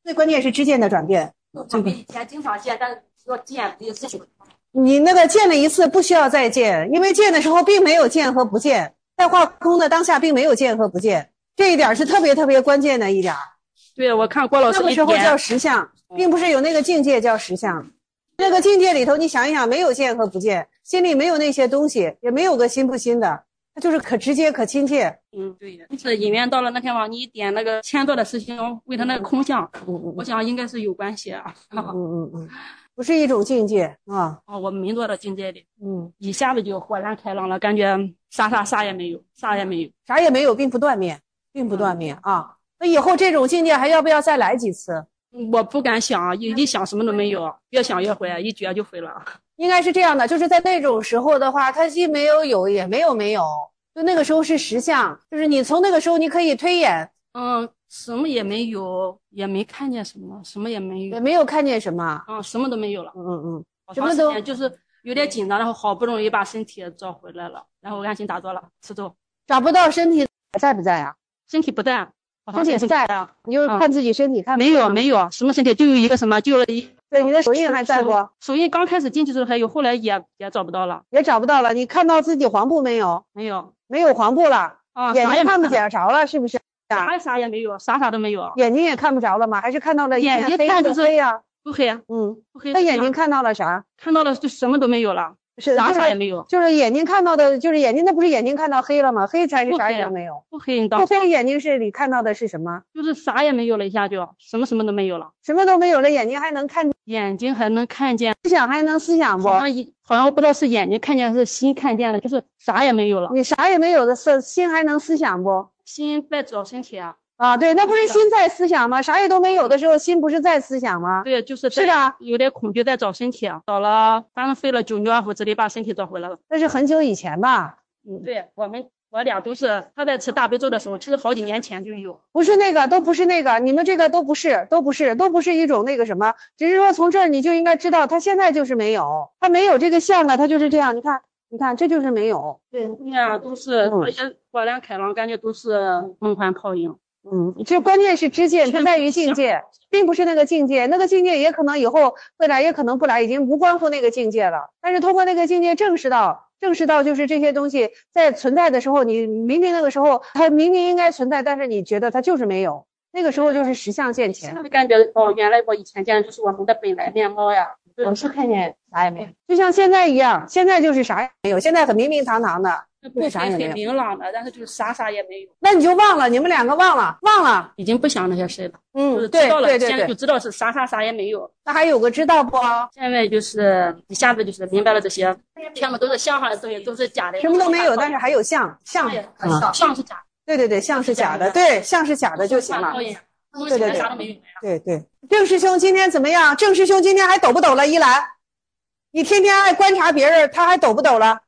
最关键是知见的转变。 我们以前经常见，但是要见一次就。 你那个见了一次不需要再见，因为见的时候并没有见和不见，在化空的当下并没有见和不见，这一点是特别特别关键的一点。 对，我看郭老师那个时候叫实相，并不是有那个境界叫实相。那个境界里头，你想一想，没有见和不见，心里没有那些东西，也没有个心不心的，它就是可直接可亲切。 对，是引缘到了那天往你点那个千多的师兄为他那个空相，我想应该是有关系啊。 不是一种境界啊。 我们民族的境界里，一下子就豁然开朗了，感觉啥也没有，啥也没有， 并不断灭啊。那以后这种境界还要不要再来几次？ 我不敢想，一想什么都没有，越想越坏，一觉就废了。 应该是这样的，就是在那种时候的话，它既没有有，也没有，就那个时候是实相，就是你从那个时候你可以推演。 什么也没有，也没看见什么，什么也没有， 也没有看见什么。 什么都没有了。 什么都就是有点紧张，然后好不容易把身体找回来了，然后安心打坐了，吃粥。 找不到身体在不在啊？ 身体不在。 身体是在啊，你就是看自己身体看。 没有什么身体，就有一个什么，就有一。 对，你的手印还在不？ 手印刚开始进去的时候还有，后来也找不到了。 也找不到了。你看到自己黄布没有？没有黄布了啊，眼睛看不见着了，是不是？ 啥也没有，啥都没有。 眼睛也看不着了吗？还是看到了眼睛看着黑呀？ 不黑。 不黑。那眼睛看到了啥？ 看到了就什么都没有了。啥也没有， 就是眼睛看到的，就是眼睛，那不是眼睛看到黑了吗？黑才是啥也没有， 不黑。 不黑眼睛是你看到的是什么？ 就是啥也没有了，一下就什么都没有了， 什么都没有了，眼睛还能看见， 思想还能思想不？ 好像我不知道是眼睛看见还是心看见了，就是啥也没有了。 你啥也没有的心还能思想不？ 心在找身体啊。 对，那不是心在思想吗？啥也都没有的时候，心不是在思想吗？ 对，就是的， 有点恐惧在找身体啊，找了，反正费了9牛二虎之力把身体找回来了。 那是很久以前吧？ 对，我俩都是他在吃大悲咒的时候，其实好几年前就有。 不是那个，都不是那个，你们这个都不是一种那个什么，只是说从这儿你就应该知道，他现在就是没有，他没有这个相了，他就是这样。你看，这就是没有。 对，你看都是豁然开朗，感觉都是梦幻泡影。 这关键是知见，它在于境界，并不是那个境界。那个境界也可能以后会来，也可能不来，已经无关乎那个境界了。但是通过那个境界证实到就是这些东西在存在的时候，你明明那个时候它明明应该存在，但是你觉得它就是没有，那个时候就是实相现前。 感觉原来我以前见的就是我们的本来面貌呀，我是看见啥也没有， 就像现在一样，现在就是啥也没有，现在很明明堂堂的。 对，啥也没有，很明朗的，但是就是啥也没有。 那你就忘了，你们两个忘了， 已经不想那些事了。 就是知道了， 对， 现在就知道是啥也没有。 那还有个知道不？ 现在就是一下子就是明白了这些，全部都是相上的东西，都是假的。 什么都没有，但是还有相是假。 对，相是假的，对，相是假的就行了。对。郑师兄今天怎么样？郑师兄今天还抖不抖了？依兰，你天天爱观察别人，他还抖不抖了？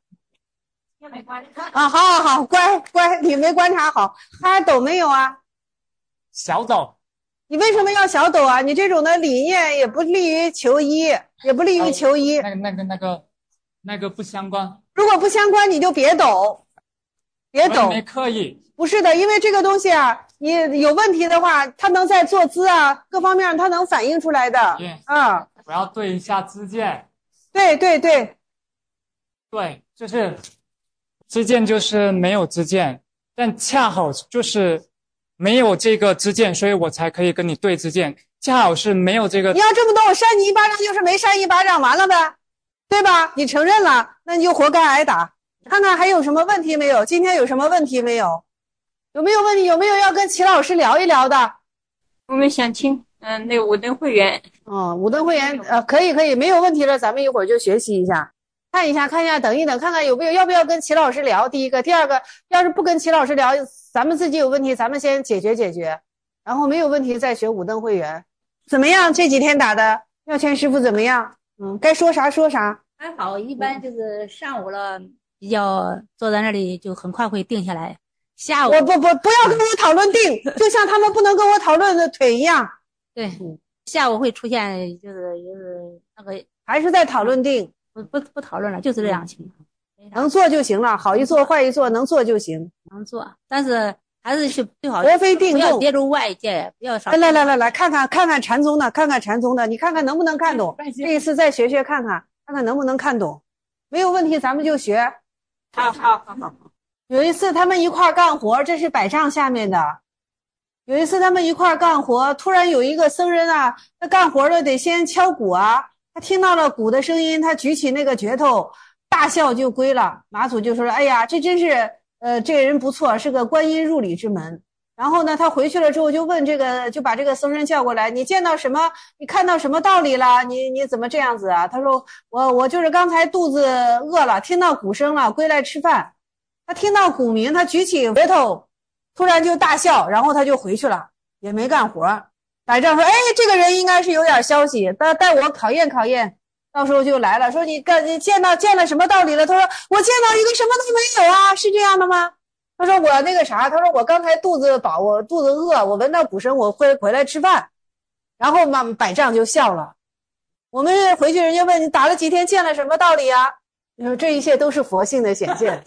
好，乖，你没观察好，他还抖没有啊？ 小抖。 你为什么要小抖啊？你这种的理念也不利于求医， 那个不相关。 如果不相关，你就别抖， 没刻意。 不是的，因为这个东西啊，你有问题的话，它能在坐姿啊各方面它能反映出来的。 我要对一下知见。 对， 就是知见就是没有知见，但恰好就是没有这个知见，所以我才可以跟你对知见。恰好是没有这个。 你要这么多，我扇你一巴掌就是没扇一巴掌，完了呗，对吧？你承认了，那你就活该挨打。看看还有什么问题没有？今天有什么问题没有？有没有问题？有没有要跟齐老师聊一聊的？ 我们想听，那个武登会员。 武登会员，可以，没有问题了，咱们一会儿就学习一下。看一下，等一等，看看要不要跟齐老师聊。第一个，第二个，要是不跟齐老师聊，咱们自己有问题，咱们先解决，然后没有问题再学武登会员。怎么样？这几天打的妙谦师傅怎么样？该说啥说啥。 还好，一般就是上午了，比较坐在那里就很快会定下来。下午不要跟我讨论定，就像他们不能跟我讨论的腿一样。 对，下午会出现就是那个还是在讨论定。 不讨论了，就是这样情况。 能做就行了，好一做坏一做，能做就行。 能做，但是还是最好活非定不要动。 借助外界，不要少。 来，看看禅宗的，看看禅宗的，你看看能不能看懂？这一次再学学看看能不能看懂。没有问题，咱们就学。 好。 有一次他们一块儿干活，这是百丈下面的。有一次他们一块儿干活，突然有一个僧人啊，他干活的得先敲鼓啊，他听到了鼓的声音，他举起那个镢头，大笑就归了。马祖就说：“哎呀，这真是这个人不错，是个观音入里之门。”然后呢，他回去了之后就问就把这个僧人叫过来，你见到什么？你看到什么道理了？你怎么这样子啊？他说我就是刚才肚子饿了，听到鼓声了，归来吃饭。他听到鼓鸣，他举起镢头，突然就大笑，然后他就回去了，也没干活。百丈说：“哎，这个人应该是有点消息，带我考验考验。”到时候就来了，说你见了什么道理了？他说我见到一个什么都没有啊，是这样的吗？他说我那个啥，他说我刚才肚子饱，我肚子饿，我闻到鼓声，我回来吃饭。然后嘛，百丈就笑了。我们回去人家问你打了几天，见了什么道理啊？你说这一切都是佛性的显现，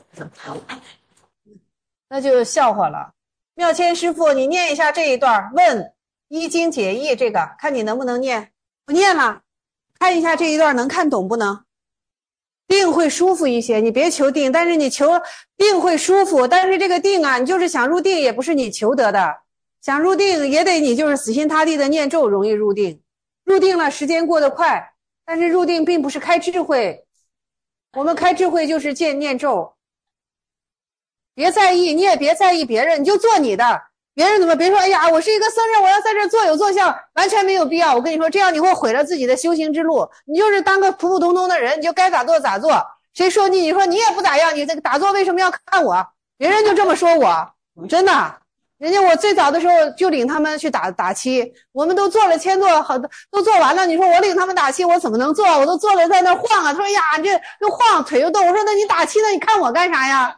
那就笑话了。妙谦师父，你念一下这一段，问一经解义这个，看你能不能念。我念了，看一下这一段能看懂不能？定会舒服一些，你别求定，但是你求定会舒服，但是这个定啊，你就是想入定也不是你求得的，想入定也得你就是死心塌地的念咒容易入定，入定了时间过得快，但是入定并不是开智慧，我们开智慧就是念咒。别在意，你也别在意别人，你就做你的，别人怎么别说，哎呀，我是一个僧人，我要在这做有做相，完全没有必要。我跟你说，这样你会毁了自己的修行之路。你就是当个普普通通的人，你就该咋做咋做。谁说你说你也不咋样，你这个打坐为什么要看我？别人就这么说我，真的。人家我最早的时候就领他们去打七，我们都做了千座，好都做完了。你说我领他们打七，我怎么能做？我都做了，在那晃啊。他说呀，这又晃，腿又动。我说那你打七呢？你看我干啥呀？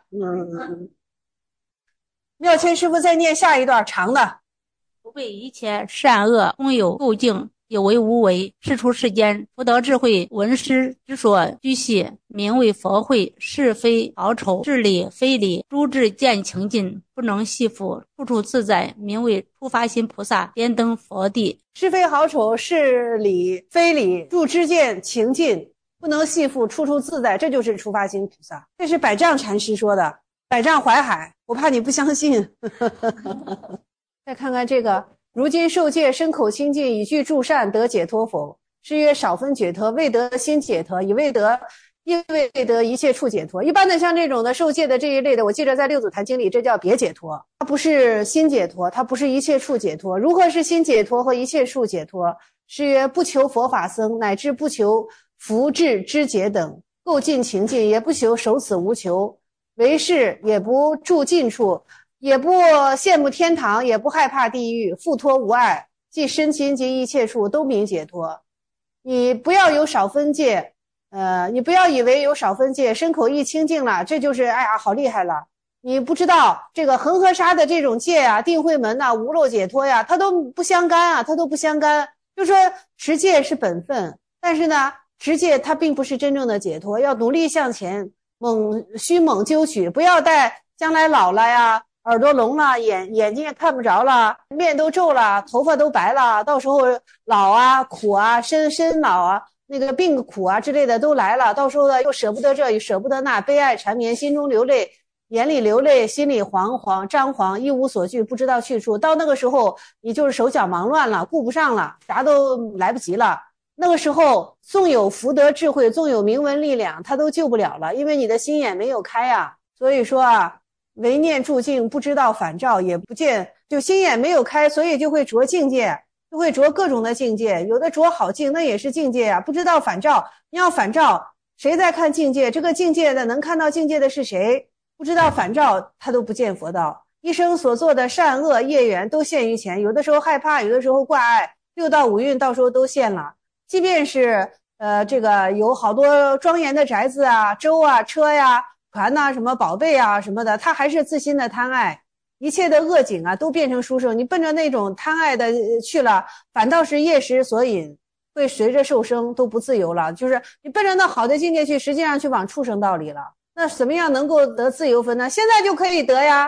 妙谦师父再念下一段长的。 不被一切善恶空有构境，有为无为，世出世间，福德智慧文师之所居系，名为佛慧。是非好丑，是理非理，诸智见情尽，不能系缚，处处自在，名为初发心菩萨，莲登佛地。 是非好丑，是理非理，诸知见情尽，不能系缚，处处自在，这就是初发心菩萨。这是百丈禅师说的，百丈怀海，我怕你不相信。再看看这个，如今受戒身口清净，以具助善，得解脱否？是曰少分解脱，未得心解脱，亦未得一切处解脱。一般的像这种的受戒的这一类的，我记得在六祖坛经里，这叫别解脱，它不是心解脱，它不是一切处解脱。如何是心解脱和一切处解脱？是曰不求佛法僧，乃至不求福智知解等，构尽情境，也不求守此无求，为事也不住近处，也不羡慕天堂，也不害怕地狱，复脱无碍，即身心及一切处都名解脱。你不要有少分戒，你不要以为有少分戒，身口意清净了，这就是哎呀好厉害了。你不知道这个恒河沙的这种戒啊，定慧门呐、无漏解脱呀，它都不相干啊，它都不相干。就说持戒是本分，但是呢，持戒它并不是真正的解脱，要努力向前，虚猛揪取，不要待将来老了呀，耳朵聋了，眼睛也看不着了，面都皱了，头发都白了，到时候老啊苦啊身老啊，那个病苦啊之类的都来了，到时候呢又舍不得这舍不得那，悲哀缠绵，心中流泪，眼里流泪，心里张狂，一无所惧，不知道去处。到那个时候你就是手脚忙乱了，顾不上了，啥都来不及了。那个时候纵有福德智慧，纵有明文力量，他都救不了了，因为你的心眼没有开啊。所以说啊，唯念住境，不知道反照，也不见，就心眼没有开，所以就会着境界，就会着各种的境界，有的着好境，那也是境界啊。不知道反照，你要反照，谁在看境界？这个境界的能看到境界的是谁？不知道反照，他都不见佛道。一生所做的善恶业缘都现于前，有的时候害怕，有的时候挂碍，六道五蕴到时候都现了。即便是这个有好多庄严的宅子啊、舟啊、车呀、船呐、什么宝贝啊什么的，他还是自心的贪爱，一切的恶境啊都变成殊胜。你奔着那种贪爱的去了，反倒是业识所引，会随着受生都不自由了。就是你奔着那好的境界去，实际上去往畜生道里了。那怎么样能够得自由分呢？现在就可以得呀，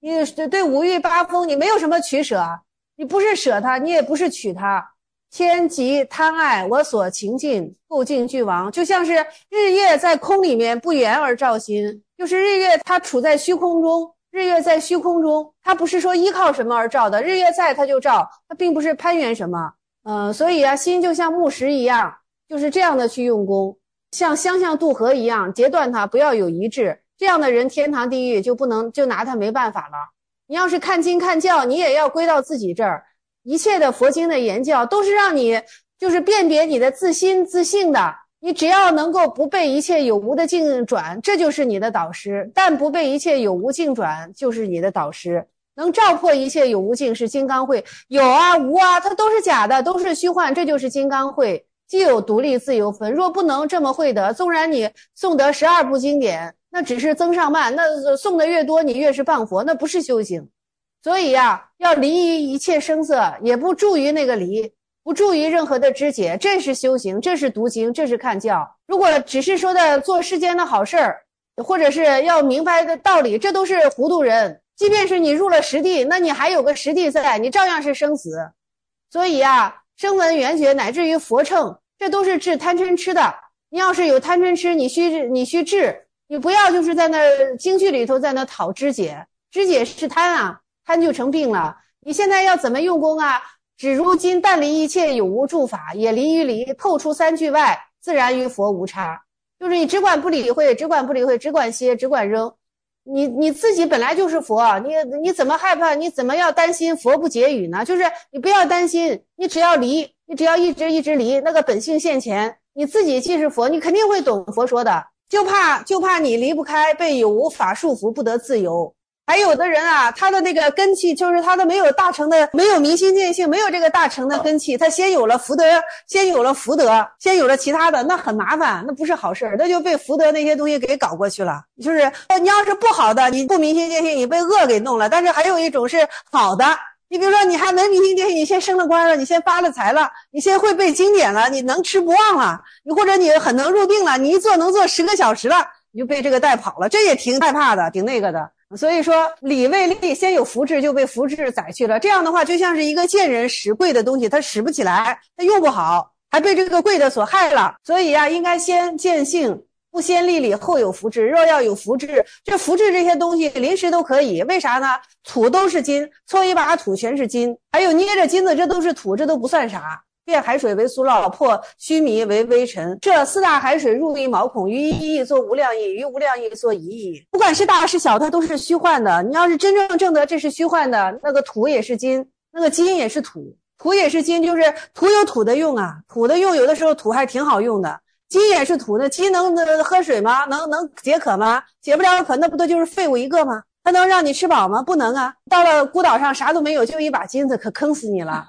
你对五欲八风你没有什么取舍，你不是舍它，你也不是取它。天极贪爱，我所情尽，构境俱亡。就像是日月在空里面不圆而照心，就是日月它处在虚空中，日月在虚空中，它不是说依靠什么而照的，日月在它就照，它并不是攀援什么。所以啊，心就像木石一样，就是这样的去用功，像相向渡河一样，截断它，不要有一致。这样的人天堂地狱就不能，就拿他没办法了。你要是看经看教，你也要归到自己这儿。一切的佛经的言教都是让你就是辨别你的自心自性的，你只要能够不被一切有无的境转，这就是你的导师，但不被一切有无境转就是你的导师。能照破一切有无境是金刚慧，有啊无啊它都是假的，都是虚幻，这就是金刚慧，既有独立自由分。若不能这么会得，纵然你诵得12部经典，那只是增上慢，那诵得越多你越是谤佛，那不是修行。所以呀，要离于一切声色，也不助于那个离，不助于任何的知解，这是修行，这是读经，这是看教。如果只是说的做世间的好事儿，或者是要明白的道理，这都是糊涂人。即便是你入了实地，那你还有个实地在，你照样是生死。所以啊，声闻缘觉乃至于佛乘，这都是治贪嗔痴的。你要是有贪嗔痴，你须治，你不要就是在那经句里头在那讨知解，知解是贪啊，贪就成病了。你现在要怎么用功啊？只如今但离一切有无住法，也离于离，透出三句外，自然于佛无差。就是你只管不理会，只管不理会，只管歇，只管扔。你自己本来就是佛，你怎么害怕？你怎么要担心佛不解语呢？就是你不要担心，你只要离，你只要一直离，那个本性现前，你自己既是佛，你肯定会懂佛说的。就怕你离不开，被有无法束缚，不得自由。还有的人啊，他的那个根气就是他的没有大成的，没有明心见性，没有这个大成的根气，他先有了福德，先有了其他的，那很麻烦，那不是好事，那就被福德那些东西给搞过去了。就是你要是不好的，你不明心见性，你被恶给弄了。但是还有一种是好的，你比如说你还能明心见性，你先升了官了，你先发了财了，你先会背经典了，你能吃不忘了，你或者你很能入定了，你一坐能坐10个小时了，你就被这个带跑了，这也挺害怕的，挺那个的。所以说理未立，先有福智就被福智载去了。这样的话就像是一个贱人使贵的东西，他使不起来，他用不好，还被这个贵的所害了。所以啊，应该先见性，不先立理后有福智。若要有福智，这福智这些东西临时都可以，为啥呢？土都是金，搓一把土全是金，还有捏着金子，这都是土，这都不算啥。变海水为苏涝，破须弥为微尘。这4大海水入一毛孔，于一义作无量义，于无量义作一义。不管是大是小，它都是虚幻的。你要是真正证得这是虚幻的，那个土也是金，那个金也是土，土也是金，就是土有土的用啊，土的用有的时候土还挺好用的。金也是土的，金能喝水吗？能解渴吗？解不了渴，那不都就是废物一个吗？它能让你吃饱吗？不能啊！到了孤岛上啥都没有，就一把金子，可坑死你了。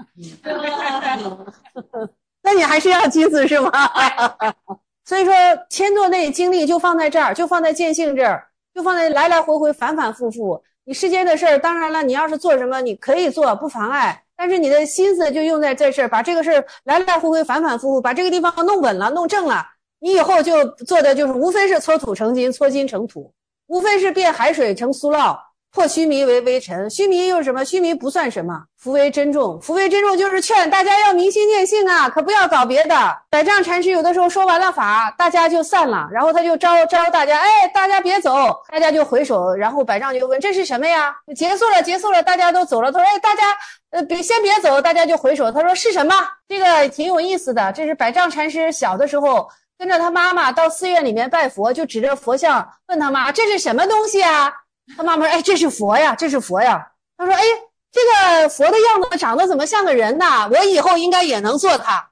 那你还是要金子是吗？所以说千座内精力就放在这儿，就放在见性这儿，就放在来来回回反反复复。你世间的事儿，当然了，你要是做什么你可以做，不妨碍，但是你的心思就用在这事儿，把这个事儿来来回回反反复复，把这个地方弄稳了，弄正了，你以后就做的就是无非是搓土成金，搓金成土，无非是变海水成苏涝，破须弥为微尘。须弥又是什么？须弥不算什么，福为珍重。福为珍重就是劝大家要明心见性啊，可不要搞别的。百丈禅师有的时候说完了法，大家就散了，然后他就招大家，大家别走，大家就回首，然后百丈就问这是什么呀？结束了，大家都走了。他说大家先别走，大家就回首。他说是什么？这个挺有意思的，这是百丈禅师小的时候跟着他妈妈到寺院里面拜佛，就指着佛像问他妈这是什么东西啊？他妈妈说这是佛呀，这是佛呀。他说这个佛的样子长得怎么像个人呐？我以后应该也能做他。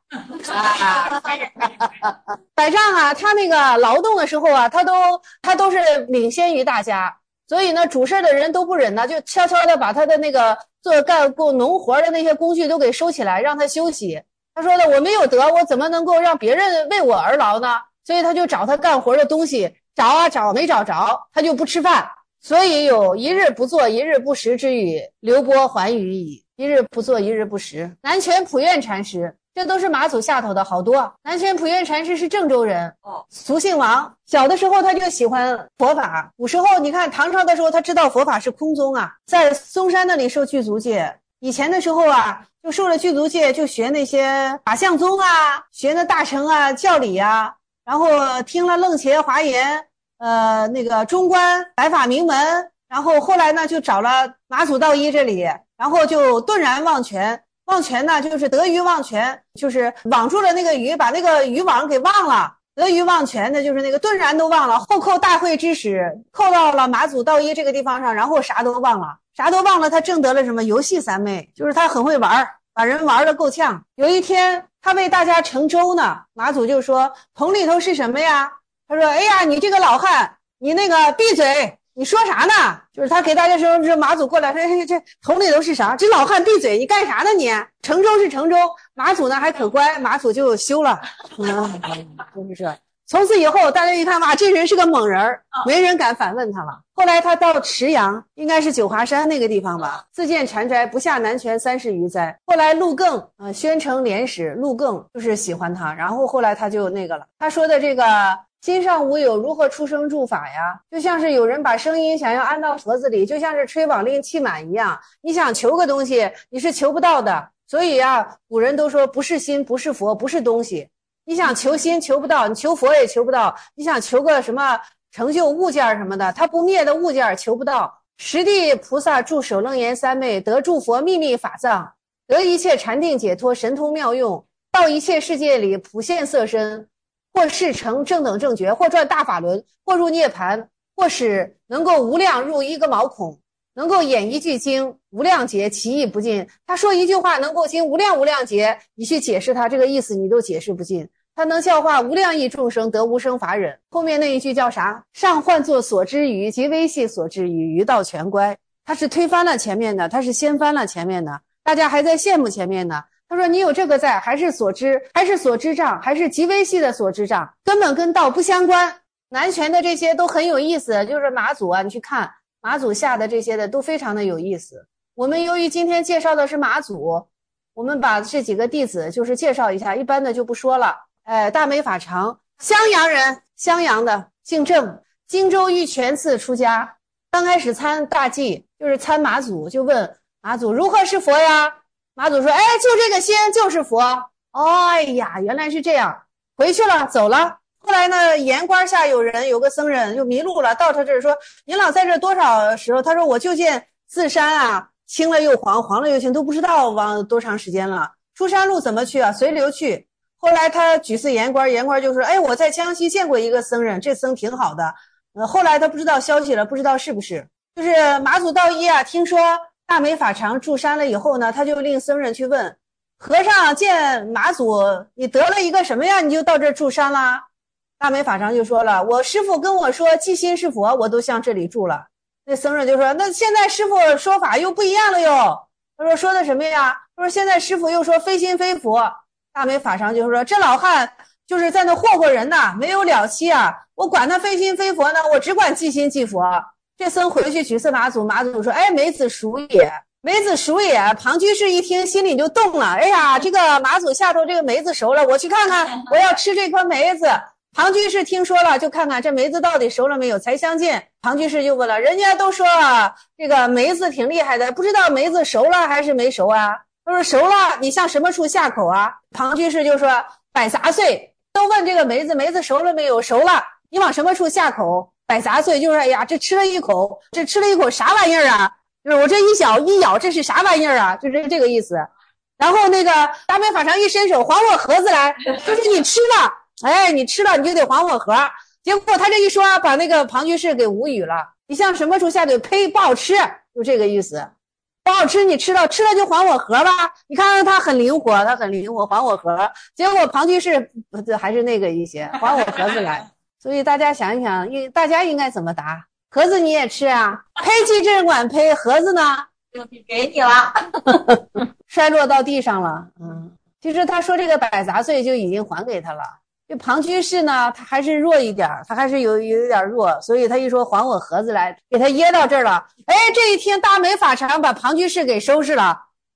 百丈啊，他那个劳动的时候啊，他都是领先于大家，所以呢主事的人都不忍呢，就悄悄的把他的那个干过农活的那些工具都给收起来，让他休息。他说的我没有德，我怎么能够让别人为我而劳呢？所以他就找他干活的东西，找啊找没找着，他就不吃饭。所以有一日不作一日不食之语，流波还余矣。一日不作一日不食。南拳普愿禅师这都是马祖下头的好多。南泉普愿禅师是郑州人，俗姓王，小的时候他就喜欢佛法。古时候你看唐朝的时候，他知道佛法是空宗啊，在嵩山那里受具足戒。以前的时候啊，就受了具足戒，就学那些法相宗啊，学那大乘啊、教理啊，然后听了楞伽、华严，那个中观、白法明门，然后后来呢就找了马祖道一这里，然后就顿然忘全。忘全呢，就是得鱼忘全，就是网住了那个鱼，把那个渔网给忘了。得鱼忘全的，就是那个顿然都忘了。后扣大会之时，扣到了马祖道一这个地方上，然后啥都忘了，啥都忘了。他证得了什么游戏三昧，就是他很会玩，把人玩得够呛。有一天，他为大家盛粥呢，马祖就说：“桶里头是什么呀？”他说：“哎呀，你这个老汉，你那个闭嘴。”你说啥呢？就是他给大家说，这马祖过来说，这桶里头是啥？这老汉闭嘴，你干啥呢你？盛粥是盛粥，马祖呢还可乖，马祖就休了。就是从此以后，大家一看，哇，这人是个猛人，没人敢反问他了。后来他到池阳，应该是九华山那个地方吧，自建禅斋，不下南泉30余载。后来陆更宣城廉使陆更就是喜欢他，然后后来他就那个了。他说的这个。心上无有，如何出生住法呀？就像是有人把声音想要安到盒子里，就像是吹网令气满一样。你想求个东西，你是求不到的。所以啊，古人都说不是心，不是佛，不是东西。你想求心求不到，你求佛也求不到。你想求个什么成就物件什么的，它不灭的物件求不到。十地菩萨住首楞严三昧，得住佛秘密法藏，得一切禅定解脱神通妙用，到一切世界里普现色身。或是成正等正觉，或转大法轮，或入涅盘，或使能够无量入一个毛孔，能够演一句经无量劫，其义不尽。他说一句话能够经无量劫，你去解释他这个意思，你都解释不尽。他能教化无量亿众生，得无生法忍。后面那一句叫啥？上唤作所知语，即微细所知语，于道全乖。他是推翻了前面的，他是先翻了前面的，大家还在羡慕前面的。他说你有这个在，还是所知，还是所知障，还是极微细的所知障，根本跟道不相关。南泉的这些都很有意思，就是马祖啊，你去看马祖下的这些的都非常的有意思。我们由于今天介绍的是马祖，我们把这几个弟子就是介绍一下，一般的就不说了。大美法常，襄阳人，襄阳的，姓郑，荆州玉泉寺出家。刚开始参大寂，就是参马祖，就问马祖如何是佛呀？马祖说：“哎，就这个仙就是佛。”哎呀，原来是这样，回去了，走了。后来呢，盐官下有个僧人就迷路了，到他这儿说：“您老在这多少时候？”他说：“我就见自山啊，青了又黄，黄了又青，都不知道往多长时间了。出山路怎么去啊？随流去。”后来他举寺盐官，盐官就说：“哎，我在江西见过一个僧人，这僧挺好的。”后来他不知道消息了，不知道是不是。就是马祖道一啊，听说大美法常住山了以后呢，他就令僧人去问和尚，见马祖你得了一个什么呀，你就到这儿住山啦？大美法常就说了：“我师父跟我说即心是佛，我都向这里住了。”那僧人就说：“那现在师父说法又不一样了哟。”他说：“说的什么呀？”他说：“现在师父又说非心非佛。”大美法常就说：“这老汉就是在那霍霍人呐，没有了期啊！我管他非心非佛呢，我只管即心即佛。”这僧回去举寺马祖，马祖说：“哎，梅子熟也，梅子熟也。”庞居士一听，心里就动了。哎呀，这个马祖下头这个梅子熟了，我去看看，我要吃这颗梅子。庞居士听说了，就看看这梅子到底熟了没有，才相见。庞居士就问了：“人家都说这个梅子挺厉害的，不知道梅子熟了还是没熟啊？”他说：“熟了，你向什么处下口啊？”庞居士就说：“百杂碎。”都问这个梅子熟了没有？熟了，你往什么处下口？百杂碎就是哎呀，这吃了一口啥玩意儿啊？就是我这一咬，这是啥玩意儿啊？就是这个意思。然后那个大美法常一伸手，还我盒子来，就是你吃了，哎，你吃了你就得还我盒。结果他这一说，把那个庞居士给无语了。你向什么处下嘴？呸，不好吃，就这个意思。不好吃，你吃了就还我盒吧。你看他很灵活，还我盒。结果庞居士还是那个一些，还我盒子来。所以大家想一想，大家应该怎么答？盒子你也吃啊？呸，记这管呸，盒子呢？ 就给你了， 摔落到地上了。其实他说这个百杂碎就已经还给他了。这庞居士呢，他还是弱一点，他还是有点弱，所以他一说还我盒子来，给他噎到这儿了。哎，这一听大美法常把庞居士给收拾了。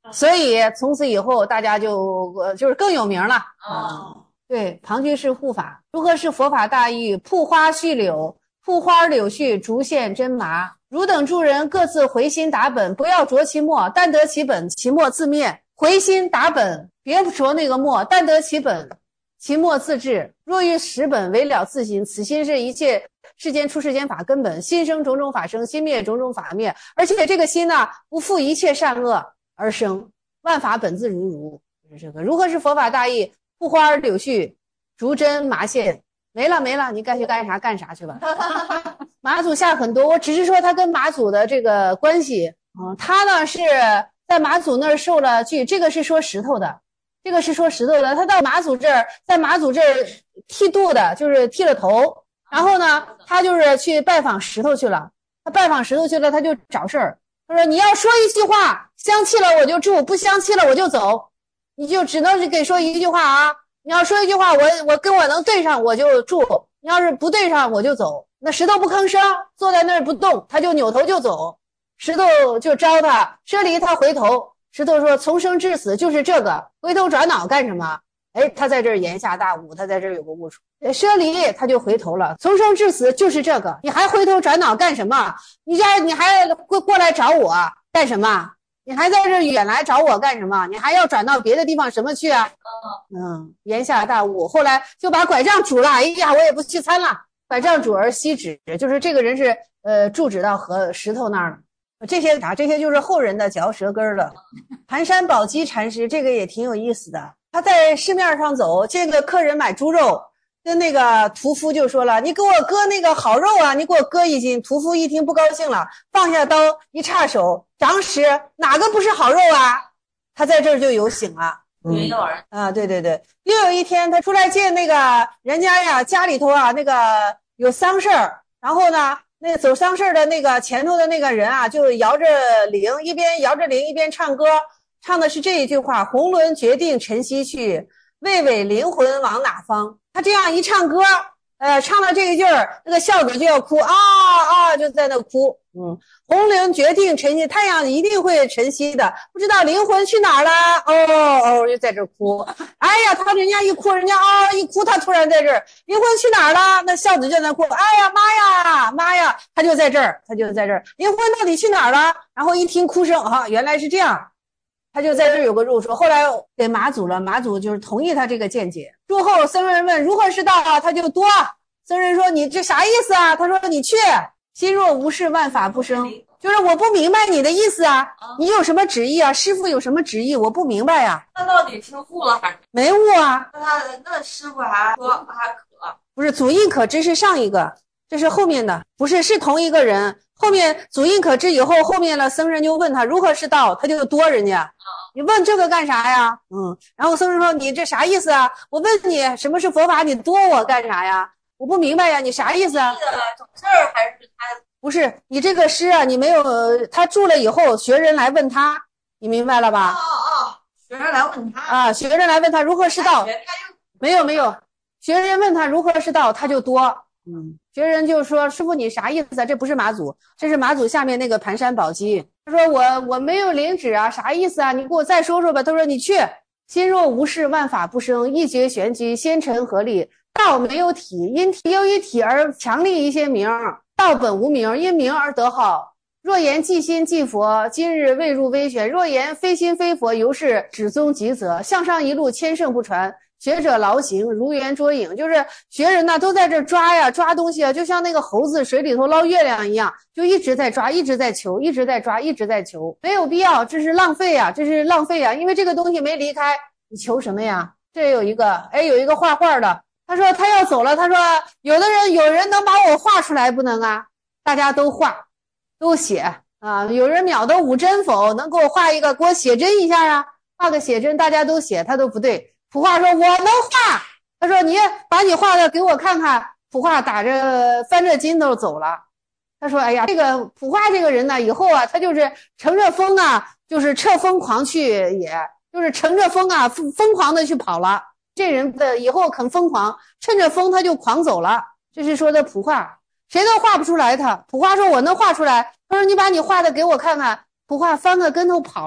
所以从此以后大家就是更有名了。对，庞居士护法，如何是佛法大义？铺花续柳，铺花柳絮，竹线针麻。汝等诸人各自回心达本，不要着其末，但得其本，其末自灭。回心达本，别着那个末，但得其本，其末自治。若欲识本，唯了自心。此心是一切世间出世间法根本。心生种种法生，心灭种种法灭。而且这个心呢，不负一切善恶而生，万法本自如。就是这个。如何是佛法大义？铺花柳絮，竹针麻线。没了，你该去干啥干啥去吧。马祖下很多，我只是说他跟马祖的这个关系。他呢是在马祖那儿受了具，这个是说石头的，他到马祖这儿，在马祖这儿剃度的，就是剃了头。然后呢，他就是去拜访石头去了。他就找事儿。他说你要说一句话，相契了我就住，不相契了我就走。你就只能给说一句话啊。你要说一句话，我跟我能对上我就住，你要是不对上我就走。那石头不吭声，坐在那儿不动，他就扭头就走。石头就招他，舍离他回头。石头说从生至死就是这个，回头转脑干什么？他在这儿言下大悟，他在这儿有个悟处。舍离他就回头了，从生至死就是这个，你还回头转脑干什么？你还过来找我干什么？你还在这远来找我干什么？你还要转到别的地方什么去啊？言下大悟，后来就把拐杖拄了。哎呀，我也不去参了。拐杖拄而西止，就是这个人是住止到石头那儿了。这些就是后人的嚼舌根了。盘山宝鸡禅师这个也挺有意思的，他在市面上走，见个客人买猪肉，跟那个屠夫就说了，你给我割那个好肉啊，你给我割1斤。屠夫一听不高兴了，放下刀一插手，长史哪个不是好肉啊？他在这儿就有醒了。对。又有一天他出来见那个人家呀，家里头啊那个有丧事儿，然后呢那个走丧事的那个前头的那个人啊，就摇着铃，一边摇着铃一边唱歌，唱的是这一句话：红轮决定晨曦去，巍巍灵魂往哪方。他这样一唱歌，唱到这一句儿，那个孝子就要哭就在那哭。红轮决定晨曦，太阳一定会晨曦的，不知道灵魂去哪儿了？就在这哭。哎呀，人家一哭，他突然在这儿，灵魂去哪儿了？那孝子就在那哭。哎呀，妈呀，他就在这儿，灵魂到底去哪儿了？然后一听哭声，原来是这样。他就在这儿有个入说，后来给马祖了，马祖就是同意他这个见解。入后僧人问如何是道啊？他就多。僧人说你这啥意思啊？他说你去，心若无事，万法不生。就是我不明白你的意思啊，你有什么旨意啊？师父有什么旨意？我不明白呀。 那到底是悟了还是没悟啊？ 那师父还说还可不是祖印可知是上一个，这是后面的，不是是同一个人。后面祖印可知以后，后面了僧人就问他如何是道，他就多人家。你问这个干啥呀？然后僧人说你这啥意思啊？我问你什么是佛法，你多我干啥呀？我不明白呀，你啥意思啊？ 整事儿还是他？ 不是你这个诗啊，你没有他住了以后，学人来问他，你明白了吧？ 学人来问他啊，学人来问他如何是道，没有，学人问他如何是道，他就多。学人就说师父你啥意思啊？这不是马祖，这是马祖下面那个盘山宝鸡。他说我没有领旨啊，啥意思啊？你给我再说说吧。他说你去，心若无事，万法不生，一觉玄机，先尘合力。道没有体，因体由于体而强立一些名，道本无名，因名而得号。若言即心即佛，今日未入微玄；若言非心非佛，犹是始终极则。向上一路，千圣不传。学者劳形，如圆捉影，就是学人呢都在这抓东西啊，就像那个猴子水里头捞月亮一样，就一直在抓，一直在求，一直在抓，一直在求，没有必要，这是浪费啊，因为这个东西没离开，你求什么呀？这有一个画画的，他说他要走了，他说有人能把我画出来不能啊？大家都画，都写啊，有人秒得5针否？能给我画一个，给我写真一下啊？画个写真，大家都写，他都不对。普化说我能画，他说你把你画的给我看看。普化翻着筋斗走了。他说哎呀，这个普化这个人呢，以后啊他就是乘着风啊，就是乘风狂去，也就是乘着风啊疯狂的去跑了。这人的以后肯疯狂，趁着风他就狂走了。这是说的普化，谁都画不出来他。普化说我能画出来，他说你把你画的给我看看。普化翻个跟头跑了。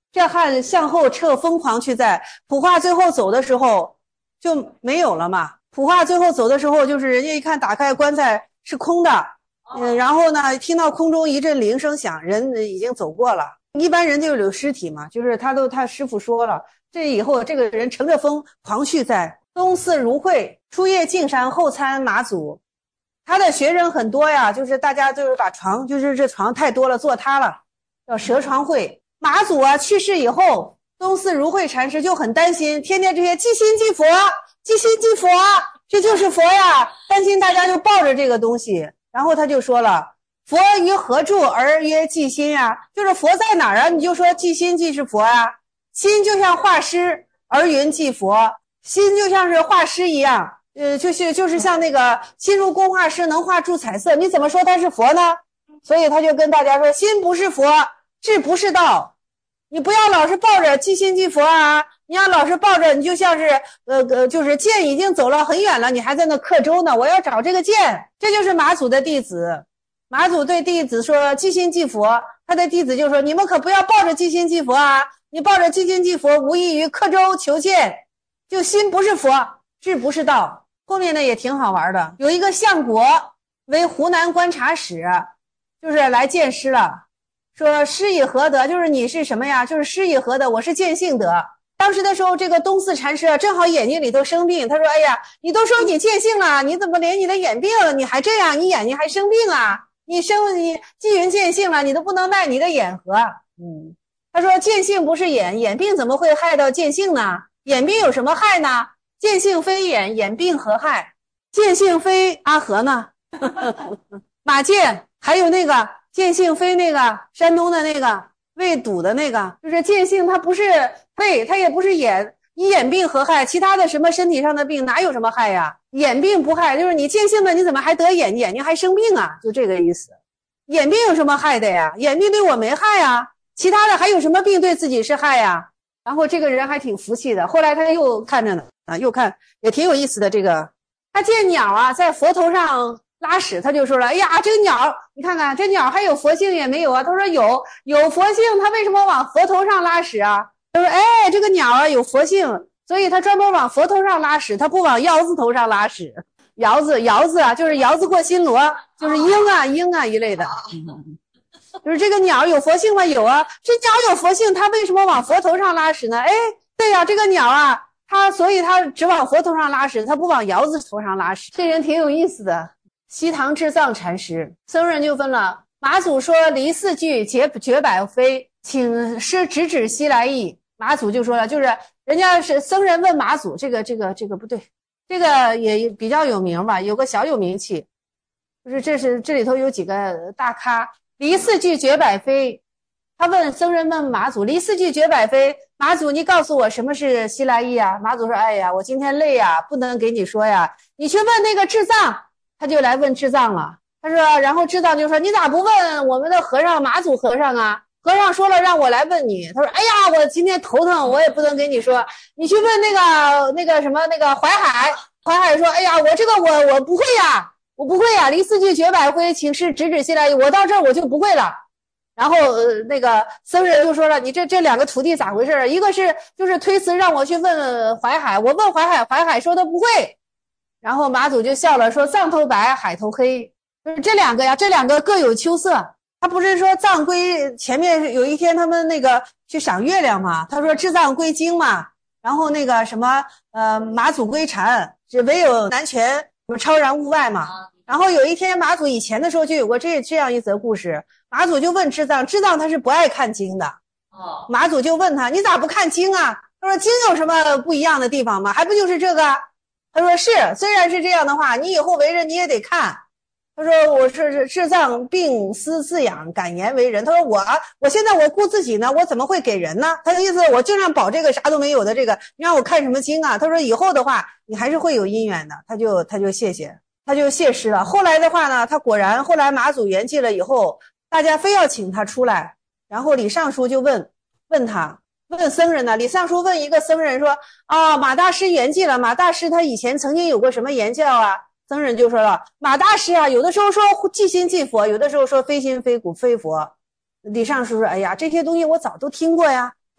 这汉向后撤疯狂去在。普化最后走的时候就没有了嘛。普化最后走的时候，就是人家一看打开棺材是空的，然后呢听到空中一阵铃声响，人已经走过了。一般人就有尸体嘛，就是他师傅说了，这以后这个人乘着风狂去在。东寺如会，初夜径山，后参马祖。他的学生很多呀，就是大家就是把床，就是这床太多了，坐塌了，叫蛇床会。马祖啊去世以后，东寺如会禅师就很担心，天天这些即心即佛，即心即佛，这就是佛呀，担心大家就抱着这个东西。然后他就说了，佛于何处而曰即心呀？就是佛在哪儿啊？你就说即心即是佛呀。心就像画师而云即佛，心就像是画师一样，就是像那个心如工画师能画出彩色，你怎么说他是佛呢？所以他就跟大家说，心不是佛，智不是道。你不要老是抱着即心即佛啊，你要老是抱着，你就像是就是剑已经走了很远了，你还在那刻舟呢，我要找这个剑。这就是马祖的弟子。马祖对弟子说即心即佛，他的弟子就说，你们可不要抱着即心即佛啊，你抱着即心即佛无异于刻舟求剑，就心不是佛，智不是道。后面呢也挺好玩的，有一个相国为湖南观察使，就是来见师了，说师以何德，就是你是什么呀？就是师以何德，我是见性德。当时的时候，这个东寺禅师正好眼睛里头生病，他说，哎呀，你都说你见性了，你怎么连你的眼病你还这样，你眼睛还生病啊？你既云见性了，你都不能奈你的眼何？他说见性不是眼，眼病怎么会害到见性呢？眼病有什么害呢？见性非眼，眼病何害？见性非阿何呢？马建，还有那个见性非那个山东的那个胃堵的那个，就是见性它不是胃，它也不是眼，你眼病何害？其他的什么身体上的病哪有什么害呀？眼病不害，就是你见性的你怎么还得眼睛还生病啊？就这个意思。眼病有什么害的呀？眼病对我没害啊，其他的还有什么病对自己是害呀？然后这个人还挺服气的，后来他又看着呢又看也挺有意思的。这个他见鸟啊在佛头上拉屎，他就说了，哎呀，这个鸟你看看，这鸟还有佛性也没有啊。他说有佛性，他为什么往佛头上拉屎啊？他说，哎，这个鸟啊有佛性，所以他专门往佛头上拉屎，他不往腰子头上拉屎。窑子啊，就是窑子过新罗，就是鹰啊一类的。就是这个鸟有佛性吗？有啊，这鸟有佛性，它为什么往佛头上拉屎呢？哎，对呀，这个鸟啊，所以它只往佛头上拉屎，它不往窑子头上拉屎。这人挺有意思的。西塘智藏禅师，僧人就问了，马祖说离四句绝百非，请师直指西来意。马祖就说了，就是人家是僧人问马祖，这个不对，这个也比较有名吧，有个小有名气，就是这里头有几个大咖。离四句绝百非，他问僧人问马祖，离四句绝百非，马祖你告诉我什么是西来意啊？马祖说，哎呀，我今天累呀，不能给你说呀，你去问那个智藏。他就来问智藏了，他说，然后智藏就说，你咋不问我们的和尚马祖和尚啊？和尚说了让我来问你。他说，哎呀，我今天头疼，我也不能跟你说，你去问那个什么那个淮海。淮海说，哎呀，我这个我不会呀，我不会呀，离四句绝百非，请师直指西来意，我到这儿我就不会了。然后那个僧人就说了，你这两个徒弟咋回事？一个是就是推辞让我去问淮海，我问淮海，淮海说他不会。然后马祖就笑了，说藏头白海头黑，就是这两个呀，这两个各有秋色。他不是说藏归前面有一天他们那个去赏月亮嘛，他说智藏归经嘛，然后那个什么马祖归禅，只唯有南拳什么超然物外嘛。然后有一天马祖以前的时候就有过这样一则故事，马祖就问智藏，智藏他是不爱看经的，马祖就问他，你咋不看经啊？他说，经有什么不一样的地方吗？还不就是这个？他说是，虽然是这样的话，你以后为人你也得看。他说我是智藏病思自养，敢言为人。他说我现在我顾自己呢，我怎么会给人呢？他的意思我就让保这个啥都没有的这个，你让我看什么经啊？他说以后的话你还是会有姻缘的。他就谢师了。后来的话呢，他果然后来马祖圆寂了以后，大家非要请他出来，然后李尚书就问僧人呢，李尚书问一个僧人说，马大师圆寂了，马大师他以前曾经有过什么言教啊？僧人就说了，马大师啊，有的时候说即心即佛，有的时候说非心非骨非佛。李尚书说，哎呀，这些东西我早都听过呀，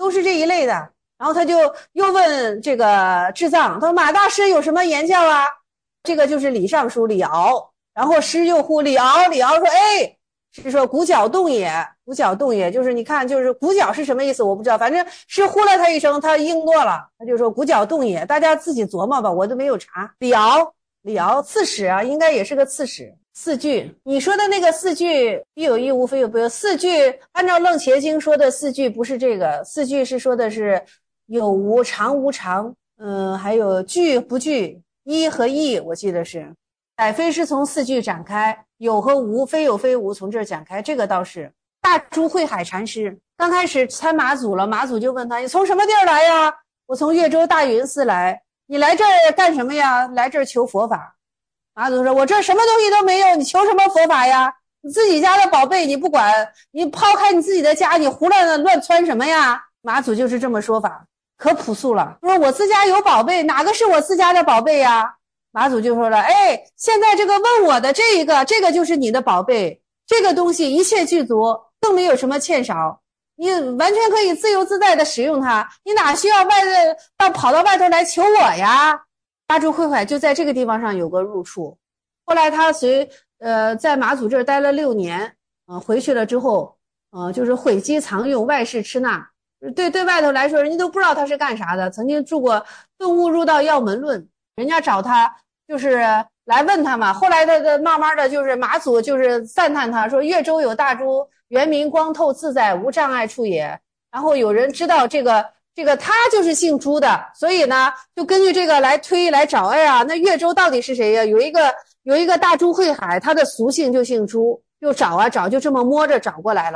都是这一类的。然后他就又问这个智藏，他说马大师有什么言教啊？这个就是李尚书李敖。然后师又呼李敖，李敖说哎，是说鼓角动也，鼓角动也，就是你看就是鼓角是什么意思我不知道，反正是呼了他一声，他应诺了，他就说鼓角动也，大家自己琢磨吧，我都没有查。李敖刺史啊，应该也是个刺史。四句，你说的那个四句必有一无非有不有，四句按照楞伽经说的四句不是这个，四句是说的是有无常无常，还有具不具，一和义，我记得是乃非是从四句展开，有和无非有非无从这儿展开，这个倒是。大珠慧海禅师刚开始参马祖了，马祖就问他你从什么地儿来呀？我从越州大云寺来。你来这儿干什么呀？来这儿求佛法。马祖说我这什么东西都没有，你求什么佛法呀？你自己家的宝贝你不管，你抛开你自己的家，你胡乱窜什么呀？马祖就是这么说法，可朴素了。说我自家有宝贝，哪个是我自家的宝贝呀？马祖就说了，哎，现在这个问我的这个就是你的宝贝，这个东西一切具足，更没有什么欠少，你完全可以自由自在的使用它，你哪需要跑到外头来求我呀？大珠慧海就在这个地方上有个入处。后来他在马祖这儿待了6年，回去了之后，就是毁机藏用，外事吃纳，对外头来说，人家都不知道他是干啥的。曾经住过顿悟入道要门论，人家找他就是来问他嘛。后来他慢慢的就是马祖就是赞叹他说越州有大珠，原明光透自在，无障碍处也。然后有人知道这个他就是姓朱的，所以呢就根据这个来找，哎呀，那越州到底是谁呀？有一个大珠慧海，他的俗姓就姓朱，就找啊找，就这么摸着找过来了，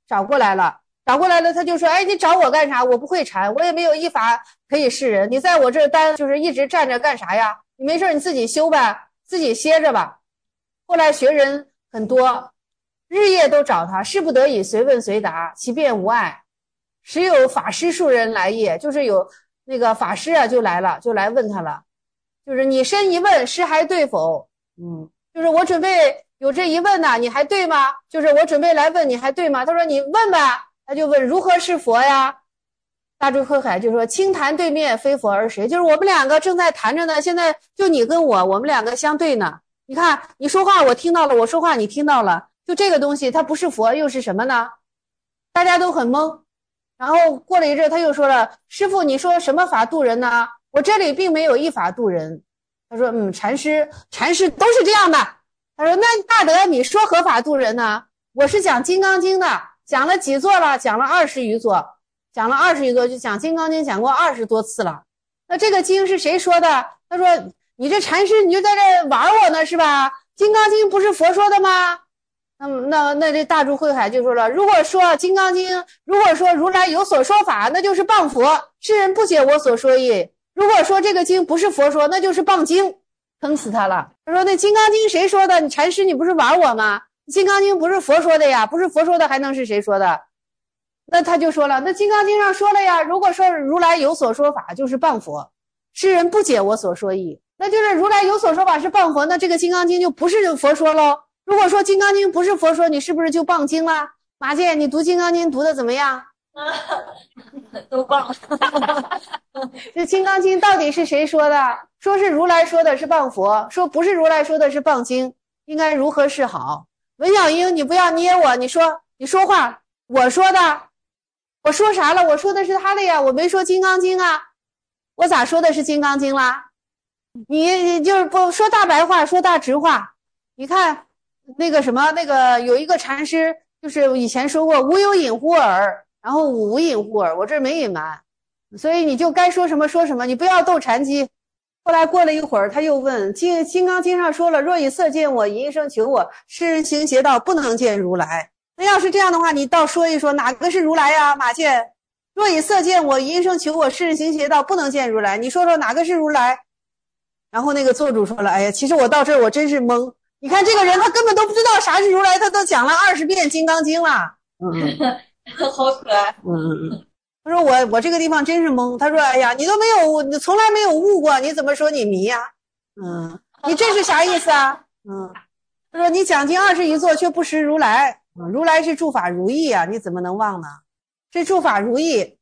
他就说，哎，你找我干啥？我不会禅，我也没有一法可以示人，你在我这儿就是一直站着干啥呀？你没事你自己修吧，自己歇着吧。后来学人很多，日夜都找他，事不得已随问随答，其辩无碍。时有法师数人来也，就是有那个法师啊就来了，就来问他了，就是你身一问，师还对否？就是我准备有这一问呐，你还对吗？就是我准备来问你还对吗？他说你问吧。他就问如何是佛呀？大珠慧海就说轻谈对面非佛而谁？就是我们两个正在谈着呢，现在就你跟我们两个相对呢。你看你说话我听到了，我说话你听到了，就这个东西它不是佛又是什么呢？大家都很懵。然后过了一阵他又说了，师父你说什么法度人呢？我这里并没有一法度人。他说禅师都是这样的。他说那大德你说何法度人呢？我是讲金刚经的，讲了几座了？讲了20余座，就讲金刚经讲过20多次了。那这个经是谁说的？他说你这禅师你就在这玩我呢是吧？金刚经不是佛说的吗？那这大珠慧海就说了，如果说金刚经，如果说如来有所说法，那就是谤佛，世人不解我所说意。如果说这个经不是佛说，那就是谤经，坑死他了。他说那金刚经谁说的？你禅师你不是玩我吗？金刚经不是佛说的呀，不是佛说的还能是谁说的？那他就说了，那金刚经上说了呀，如果说如来有所说法就是谤佛，世人不解我所说意。那就是如来有所说法是谤佛，那这个金刚经就不是佛说咯。如果说金刚经不是佛说，你是不是就谤经了？马姐你读金刚经读的怎么样？ 都棒。 这金刚经到底是谁说的？说是如来说的是谤佛，说不是如来说的是谤经，应该如何是好？文小英你不要捏我，你说话，我说的，我说啥了？我说的是他的呀，我没说金刚经啊，我咋说的是金刚经啦？你就是不说大白话，说大直话。你看那个什么，那个有一个禅师，就是以前说过无有隐乎耳，然后无隐乎耳，我这没隐瞒，所以你就该说什么说什么，你不要斗禅机。后来过了一会儿，他又问金刚经上说了，若以色见我，以音声求我，世人行邪道，不能见如来。那要是这样的话，你倒说一说哪个是如来呀？马健，若以色见我，以音声求我，世人行邪道，不能见如来，你说说哪个是如来？然后那个做主说了，哎呀，其实我到这儿我真是懵，你看这个人他根本都不知道啥是如来，他都讲了20遍金刚经了。 好可爱。 他说我这个地方真是懵。他说哎呀，你从来没有悟过，你怎么说你迷呀？你这是啥意思啊？他说你讲经20余座却不识如来，如来是诸法如意啊，你怎么能忘呢？这诸法如意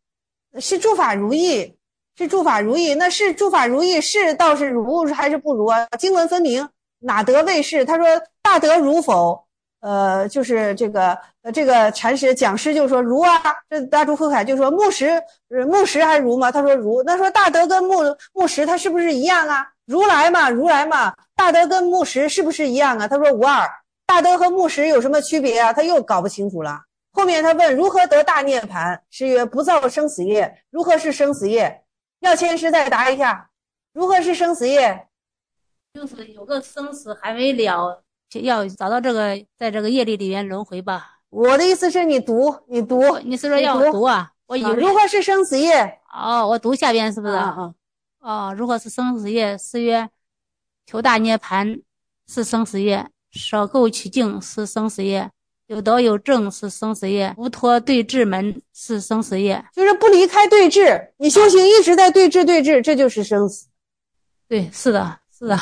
是诸法如意，是诸法如意。那是诸法如意，是倒是如还是不如啊？经文分明，哪得为是？他说大德如否？就是这个禅师讲师就说如啊，这大珠慧海就说木石还如吗？他说如。那说大德跟木石它是不是一样啊？如来嘛，大德跟木石是不是一样啊？他说无二。大德和木石有什么区别啊？他又搞不清楚了。后面他问如何得大涅盘？师曰不造生死业。如何是生死业？妙谦师再答一下，如何是生死业？ 就是有个生死还没了，要找到这个，在这个业力里面轮回吧。 我的意思是你读， 你是说要我读啊？我以为如何是生死业？ 哦，我读下边是不是？哦，如何是生死业？师曰：求大涅盘是生死业，舍垢取净是生死业，有德有正是生死业，无脱对治门是生死业。 就是不离开对治，你修行一直在对治，这就是生死。 对，是的。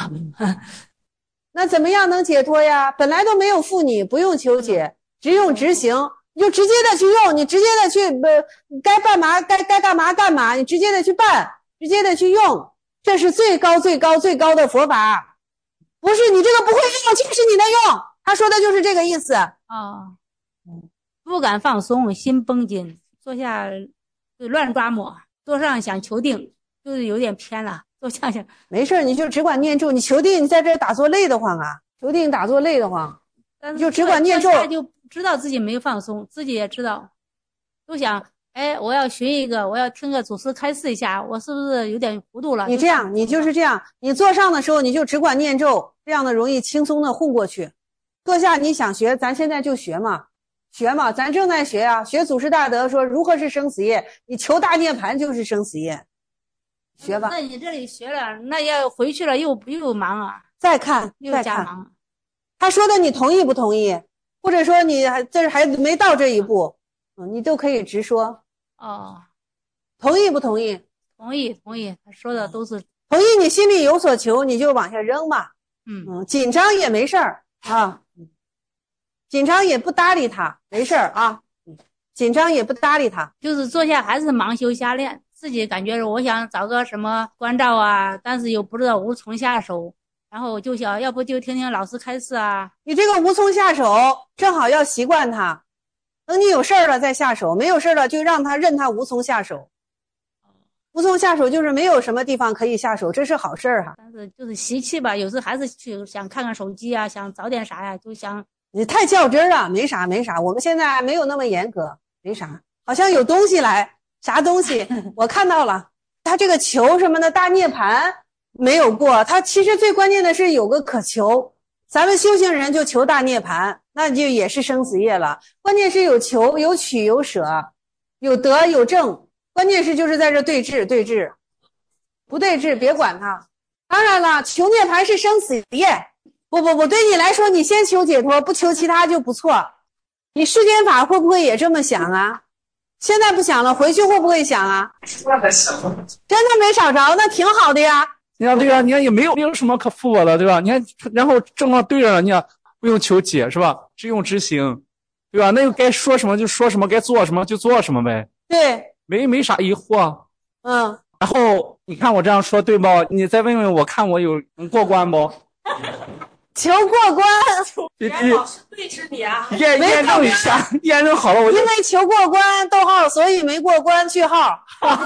那怎么样能解脱呀？本来都没有负你，不用求解，只用执行，你就直接的去用，你直接的去该干嘛该干嘛干嘛，你直接的去办，直接的去用，这是最高的佛法。不是你这个不会用，就是你的用。他说的就是这个意思。 不敢放松，心绷紧，坐下就乱抓摸，坐上想求定，就是有点偏了。坐下去没事，你就只管念咒。你求定，你在这打坐累得慌啊！求定打坐累得慌，你就只管念咒。 他就知道自己没放松，自己也知道，都想，我要学一个，我要听个祖师开示一下，我是不是有点糊涂了？ 你这样，你就是这样，你坐上的时候你就只管念咒，这样的容易轻松的混过去。坐下你想学，咱现在就学嘛，咱正在学啊。学祖师大德说如何是生死业，你求大涅盘就是生死业。学吧。 那你这里学了，那要回去了又忙啊， 再看又加忙。 他说的你同意不同意？或者说你还没到这一步，你都可以直说。同意不同意？ 同意，他说的都是同意。你心里有所求，你就往下扔嘛。紧张也没事儿啊，紧张也不搭理他，没事儿啊，紧张也不搭理他， 就是坐下还是盲修瞎练。自己感觉我想找个什么关照啊，但是又不知道无从下手，然后我就想要不就听听老师开示啊。 你这个无从下手正好要习惯它，等你有事儿了再下手，没有事儿了就让他任他无从下手。无从下手就是没有什么地方可以下手，这是好事儿哈。 但是就是习气吧，有时还是去想看看手机啊，想找点啥呀，就想。 你太较真了，没啥，我们现在没有那么严格，没啥，好像有东西来。啥东西？我看到了，他这个求什么的大涅盘没有过，他其实最关键的是有个可求。咱们修行人就求大涅盘，那就也是生死业了。关键是有求，有取，有舍，有得，有正。关键是就是在这对治，不对治别管他。当然了，求涅盘是生死业。不，对你来说，你先求解脱，不求其他就不错。你世间法会不会也这么想啊？现在不想了，回去会不会想啊？ 那还想吗？ 真的没找着，那挺好的呀。 你看，对呀，你看也没有什么可负我的，对吧？你看，然后正好对着了，你看不用求解是吧？只用执行，对吧？那又该说什么就说什么，该做什么就做什么呗。 对， 没啥疑惑。 然后你看我这样说对不？你再问问我看我能过关不？ 求过关， 老师对着你啊， 验证一下，验证好了我就。 因为求过关，逗号，所以没过关，句号。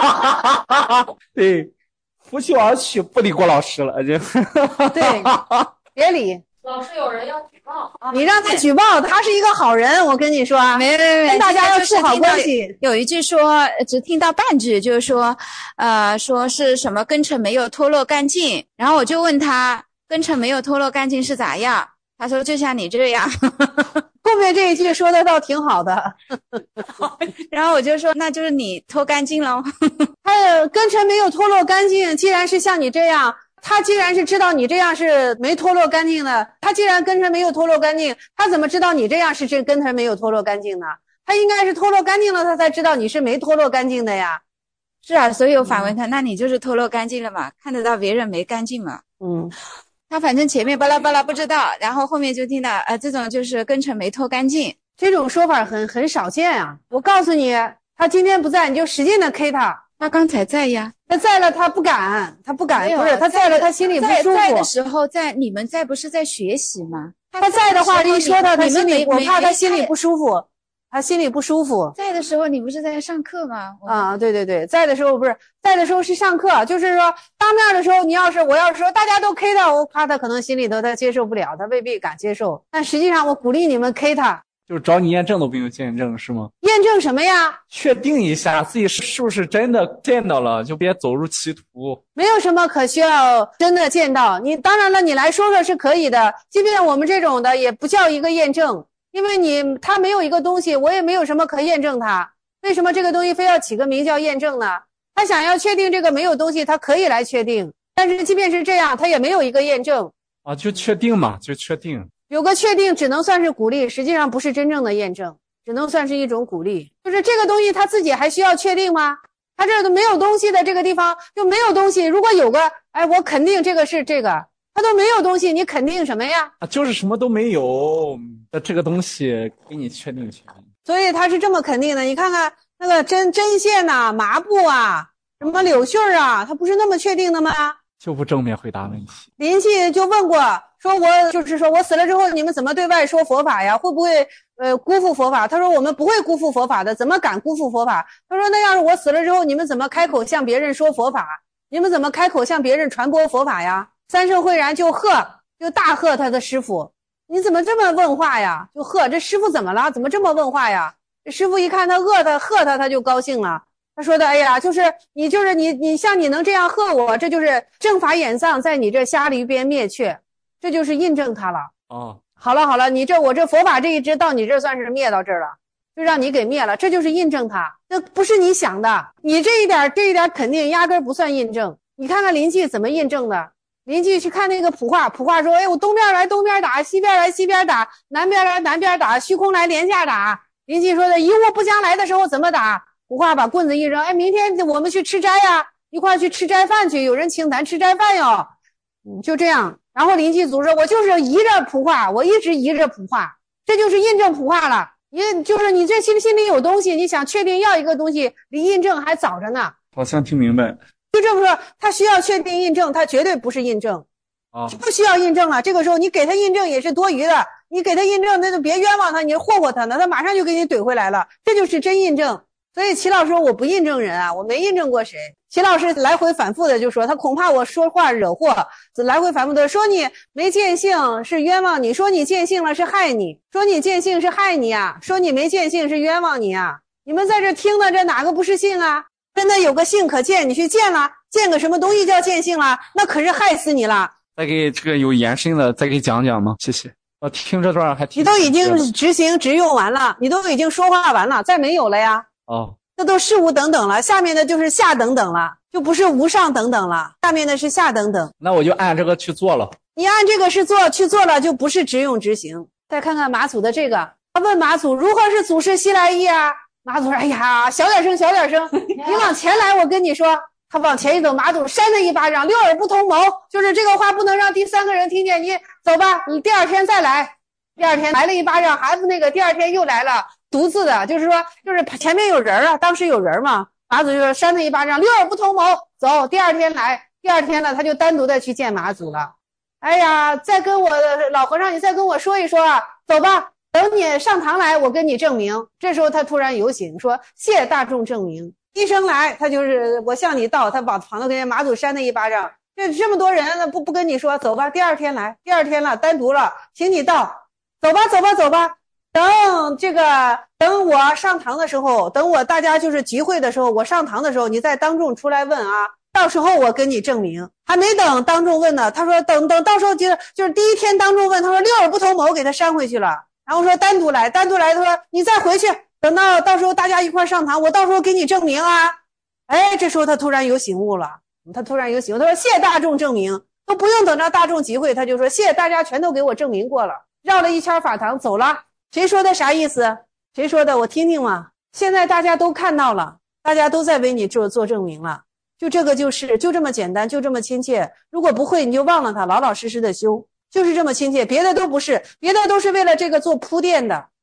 对，拂袖而去，不理郭老师了，就。 对，别理。 老师有人要举报， 你让他举报，他是一个好人，我跟你说。 没， 跟大家要处好关系。 有一句说，只听到半句，就是说，说是什么根尘没有脱落干净，然后我就问他。根尘没有脱落干净是咋样？他说就像你这样。 后面这一句说的倒挺好的。 然后我就说那就是你脱干净喽。 他根尘没有脱落干净，既然是像你这样，他既然是知道你这样是没脱落干净的，他既然根尘没有脱落干净，他怎么知道你这样是根尘没有脱落干净呢？他应该是脱落干净了，他才知道你是没脱落干净的呀。 是啊，所以我反问他，那你就是脱落干净了嘛？看得到别人没干净嘛？他反正前面巴拉巴拉不知道，然后后面就听到这种就是根尘没脱干净， 这种说法很少见啊。我告诉你， 他今天不在，你就使劲的 K 他。 他刚才在呀。 他在了，他不敢，不是他在了，他心里不舒服。 在的时候，你们不是在学习吗？ 他在的话，一说他心里，我怕他心里不舒服。他心里不舒服。 在的时候，你不是在上课吗？ 啊，对对对，在的时候不是，在的时候是上课，就是说当面的时候，我要是说大家都 K 他，我怕他可能心里头他接受不了，他未必敢接受。但实际上我鼓励你们 K 他。 就是找你验证都不用见证是吗？ 验证什么呀？ 确定一下自己是不是真的见到了，就别走入歧途。 没有什么可需要真的见到，你当然了，你来说说是可以的，即便我们这种的也不叫一个验证。因为他没有一个东西，我也没有什么可验证它。为什么这个东西非要起个名叫验证呢？他想要确定这个没有东西，他可以来确定。但是即便是这样，他也没有一个验证。 啊，就确定嘛，就确定。 有个确定只能算是鼓励，实际上不是真正的验证，只能算是一种鼓励。就是这个东西他自己还需要确定吗？他这都没有东西的这个地方就没有东西，如果有个，我肯定这个是这个。他都没有东西，你肯定什么呀？ 啊，就是什么都没有的这个东西给你确定。 所以他是这么肯定的。你看看那个针线呐、麻布啊、什么柳絮啊，他不是那么确定的吗？ 就不正面回答问题。 林夕就问过，说我死了之后你们怎么对外说佛法呀？会不会辜负佛法？他说我们不会辜负佛法的，怎么敢辜负佛法？他说那要是我死了之后，你们怎么开口向别人说佛法？你们怎么开口向别人传播佛法呀？三圣慧然就大喝他的师父，你怎么这么问话呀？就喝这师父怎么了？怎么这么问话呀？这师父一看他喝他，他就高兴了。他说的，哎呀，你像你能这样喝我，这就是正法眼藏在你这瞎驴边灭却，这就是印证他了。 哦， 好了，我这佛法这一支到你这算是灭到这儿了，就让你给灭了，这就是印证他，这不是你想的，你这一点肯定压根不算印证。你看看林寂怎么印证的。邻居去看那个普化说，我东边来东边打，西边来西边打，南边来南边打，虚空来连下打。邻居说的一物不将来的时候怎么打？普化把棍子一扔，明天我们去吃斋呀，一块去吃斋饭去，有人请咱吃斋饭哟。就这样，然后邻居组说，我就是依着普化，我一直依着普化，这就是印证普化了。就是你这心里有东西，你想确定要一个东西，离印证还早着呢。 好像听明白。 就这么说，他需要确定印证，他绝对不是印证。不需要印证了，这个时候你给他印证也是多余的，你给他印证那就别冤枉他，你霍霍他呢，他马上就给你怼回来了，这就是真印证。所以齐老师说我不印证人啊，我没印证过谁。齐老师来回反复的就说他恐怕我说话惹祸，来回反复的说你没见性是冤枉你，说你见性了是害你，说你见性是害你啊，说你没见性是冤枉你啊。你们在这听的这哪个不是性啊？真的有个性可见，你去见了，见个什么东西叫见性了，那可是害死你了。 再给这个有延伸的再给讲讲吗？谢谢。我听这段还挺。 你都已经执行执用完了，你都已经说话完了，再没有了呀。 哦， 这都事无等等了，下面的就是下等等了，就不是无上等等了，下面的是下等等。 那我就按这个去做了。 你按这个是去做了，就不是执用执行。再看看马祖的这个，他问马祖如何是祖师西来意啊？马祖说：“哎呀，小点声，你往前来，我跟你说。”他往前一走，马祖扇他一巴掌，六耳不同谋，就是这个话不能让第三个人听见。你走吧，你第二天再来。第二天来了一巴掌，还不那个，第二天又来了，独自的，就是说，就是前面有人啊，当时有人嘛。马祖就说扇他一巴掌，六耳不同谋，走。第二天来，第二天呢，他就单独的去见马祖了。哎呀，再跟我老和尚，你再跟我说一说啊，走吧。等你上堂来，我跟你证明。这时候他突然有醒，说谢大众证明。医生来，他就是我向你道，他往旁头跟马祖扇他一巴掌。这么多人，那不跟你说，走吧。第二天来，第二天了，单独了，请你道，走吧。等我上堂的时候，等我大家就是集会的时候，我上堂的时候，你再当众出来问啊。到时候我跟你证明。还没等当众问呢，他说等到时候就是第一天当众问，他说六耳不同谋，给他扇回去了。然后说单独来，他说你再回去，等到时候大家一块上堂，我到时候给你证明啊。哎，这时候他突然有醒悟了，他说谢大众证明，都不用等到大众集会，他就说谢大家全都给我证明过了，绕了一圈法堂走了。谁说的啥意思？谁说的？我听听嘛。现在大家都看到了，大家都在为你做证明了，就这个就这么简单，就这么亲切。如果不会你就忘了他，老老实实的修。就是这么亲切，别的都不是，别的都是为了这个做铺垫的。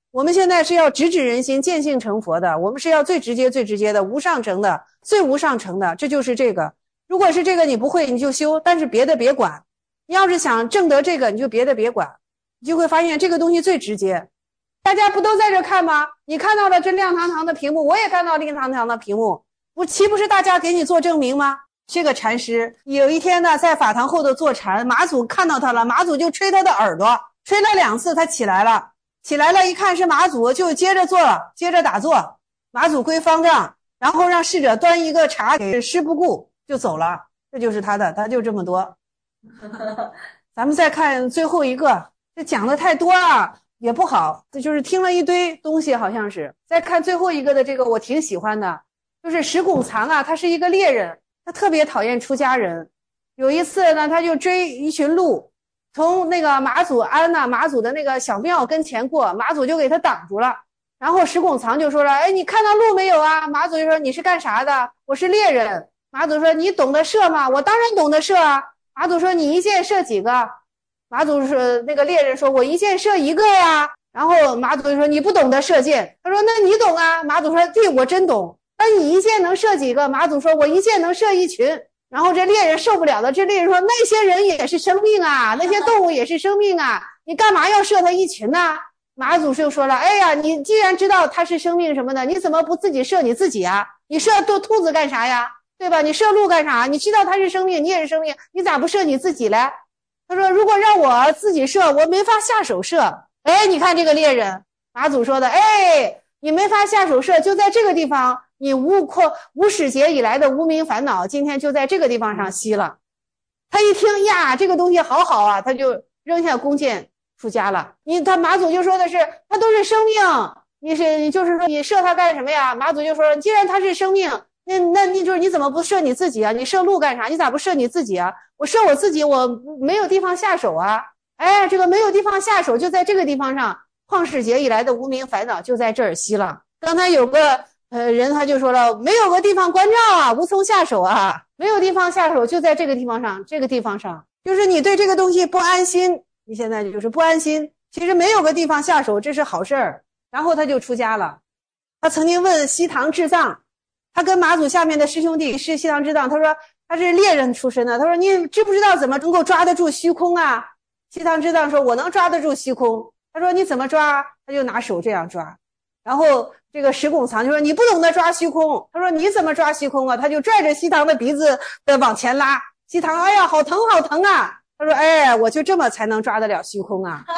我们现在是要直指人心，见性成佛的，我们是要最直接的无上乘的，最无上乘的，这就是这个。如果是这个你不会，你就修，但是别的别管。你要是想证得这个，你就别的别管，你就会发现这个东西最直接。大家不都在这看吗？你看到了这亮堂堂的屏幕，我也看到亮堂堂的屏幕，岂不是大家给你做证明吗？这个禅师有一天呢，在法堂后头坐禅，马祖看到他了，马祖就吹他的耳朵，吹了2次，他起来了，一看是马祖，就接着坐了，接着打坐。马祖归方丈，然后让侍者端一个茶给师不顾，就走了。这就是他的，他就这么多。咱们再看最后一个，这讲的太多了也不好，这就是听了一堆东西，好像是。再看最后一个的这个，我挺喜欢的，就是石拱藏啊，他是一个猎人，他特别讨厌出家人。有一次呢，他就追一群鹿，从那个马祖庵呐，马祖的那个小庙跟前过，马祖就给他挡住了。然后石拱藏就说了：“哎，你看到鹿没有啊？”马祖就说：“你是干啥的？”“我是猎人。”马祖说：“你懂得射吗？”“我当然懂得射啊。”马祖说：“你一箭射几个？”马祖说：“那个猎人说，我一箭射1个呀。”然后马祖就说：“你不懂得射箭。”他说：“那你懂啊？”马祖说：“对，我真懂。那你一箭能射几个？”马祖说：“我一箭能射一群。”然后这猎人受不了了，这猎人说：“那些人也是生命啊，那些动物也是生命啊，你干嘛要射他一群呢？”马祖就说了：“哎呀，你既然知道他是生命什么的，你怎么不自己射你自己啊？你射兔子干啥呀？对吧？你射鹿干啥？你知道他是生命，你也是生命，你咋不射你自己嘞？”他说：“如果让我自己射，我没法下手射。”哎，你看这个猎人，马祖说的，哎，你没法下手射，就在这个地方，你无始劫以来的无明烦恼，今天就在这个地方上息了。他一听呀，这个东西好好啊，他就扔下弓箭出家了。他马祖就说的是，他都是生命，就是说你射他干什么呀？马祖就说，既然他是生命，那你就是你怎么不射你自己啊？你射鹿干啥？你咋不射你自己啊？我射我自己，我没有地方下手啊。哎，这个没有地方下手，就在这个地方上，旷世劫以来的无明烦恼就在这儿息了。刚才有个人他就说了，没有个地方关照啊，无从下手啊，没有地方下手，就在这个地方上，这个地方上，就是你对这个东西不安心，你现在就是不安心，其实没有个地方下手，这是好事儿。然后他就出家了。他曾经问西堂智藏，他跟马祖下面的师兄弟是西堂智藏，他说他是猎人出身的，他说你知不知道怎么能够抓得住虚空啊？西堂智藏说，我能抓得住虚空。他说你怎么抓？他就拿手这样抓。然后这个石拱藏就说，你不懂得抓虚空。他说你怎么抓虚空啊？他就拽着西堂的鼻子往前拉。西堂，哎呀，好疼好疼啊。他说，哎，我就这么才能抓得了虚空啊。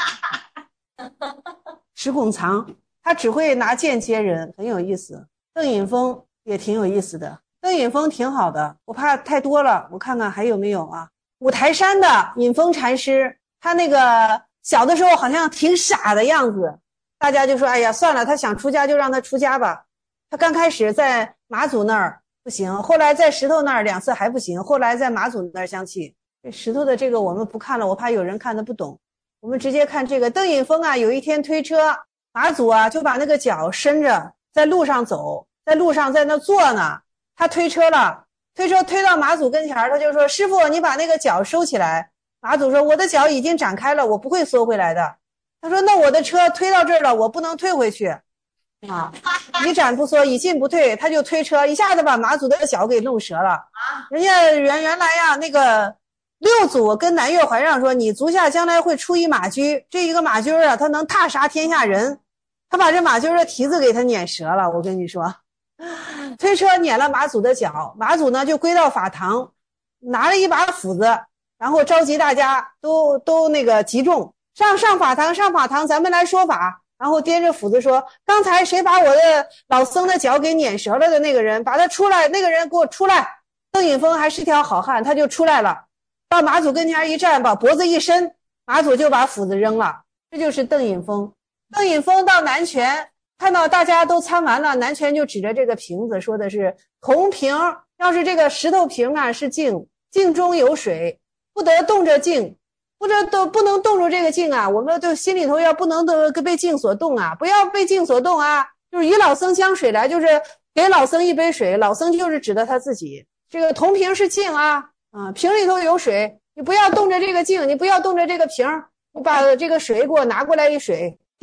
石拱藏他只会拿剑接人，很有意思。邓颖峰也挺有意思的，邓颖峰挺好的，我怕太多了，我看看还有没有啊。五台山的隐峰禅师，他那个小的时候好像挺傻的样子，大家就说，哎呀，算了，他想出家就让他出家吧。他刚开始在马祖那儿不行，后来在石头那儿2次还不行，后来在马祖那儿相继。这石头的这个我们不看了，我怕有人看得不懂，我们直接看这个。邓颖峰啊，有一天推车，马祖啊就把那个脚伸着在路上走，在路上在那坐呢，他推车了，推车推到马祖跟前，他就说，师父，你把那个脚收起来。马祖说，我的脚已经展开了，我不会缩回来的。他说，那我的车推到这儿了，我不能退回去啊！以展不缩，以进不退，他就推车，一下子把马祖的脚给弄折了。人家原来呀，那个六祖跟南岳怀让说，你足下将来会出一马驹，这一个马驹啊，他能踏杀天下人。他把这马驹的蹄子给他碾折了，我跟你说。推车碾了马祖的脚，马祖呢就归到法堂，拿了一把斧子，然后召集大家都那个集众上法堂，咱们来说法。然后掂着斧子说，刚才谁把我的老僧的脚给碾折了的那个人，把他出来，那个人给我出来。邓颖峰还是条好汉，他就出来了，到马祖跟前一站，把脖子一伸，马祖就把斧子扔了。这就是邓颖峰。邓颖峰到南泉，看到大家都参完了，南泉就指着这个瓶子说的是铜瓶，要是这个石头瓶啊是镜，镜中有水，不得动着镜，不能动住这个镜啊，我们都心里头要不能被镜所动啊，不要被镜所动啊。就是与老僧将水来，就是给老僧一杯水，老僧就是指的他自己。这个铜瓶是镜啊，瓶里头有水，你不要动着这个镜，你不要动着这个瓶，你把这个水给我拿过来一水。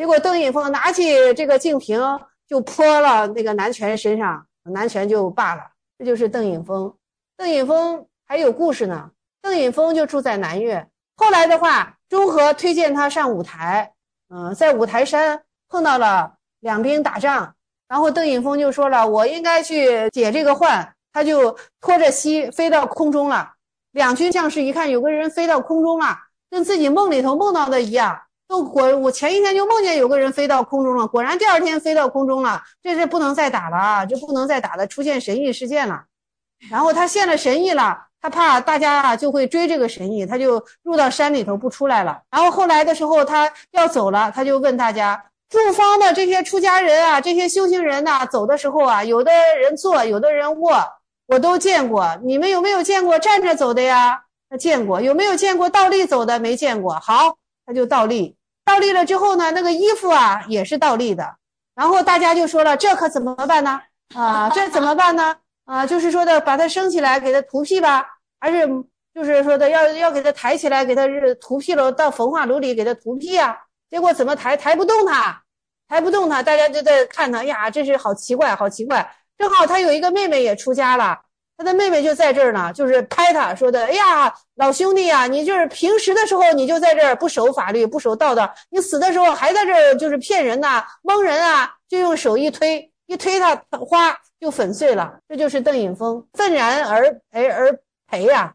结果邓颖峰拿起这个净瓶就泼了那个南拳身上，南拳就罢了。这就是邓颖峰。邓颖峰还有故事呢。邓颖峰就住在南岳，后来的话，中和推荐他上五台，在五台山碰到了两兵打仗，然后邓颖峰就说了，我应该去解这个患，他就拖着锡飞到空中了。两军将士一看有个人飞到空中了，跟自己梦里头梦到的一样，我前一天就梦见有个人飞到空中了，果然第二天飞到空中了，这是不能再打了啊，这不能再打了，出现神异事件了。然后他现了神异了，他怕大家就会追这个神异，他就入到山里头不出来了。然后后来的时候他要走了，他就问大家，驻方的这些出家人啊，这些修行人呐，走的时候啊，有的人坐，有的人卧，我都见过，你们有没有见过站着走的呀？他见过。有没有见过倒立走的？没见过。好，他就倒立。倒立了之后呢，那个衣服啊也是倒立的。然后大家就说了，这可怎么办呢？这怎么办呢？就是说的把他升起来给他涂皮吧，还是就是说的要给他抬起来给他涂皮了，到焚化炉里给他涂皮啊。结果怎么抬不动他，大家就在看他呀，这是好奇怪好奇怪。正好他有一个妹妹也出家了，他的妹妹就在这儿呢，就是拍他说的，哎呀老兄弟啊，你就是平时的时候你就在这儿不守法律不守道德，你死的时候还在这儿就是骗人呐蒙人啊，就用手一推他花就粉碎了。这就是邓颖峰愤然而赔呀。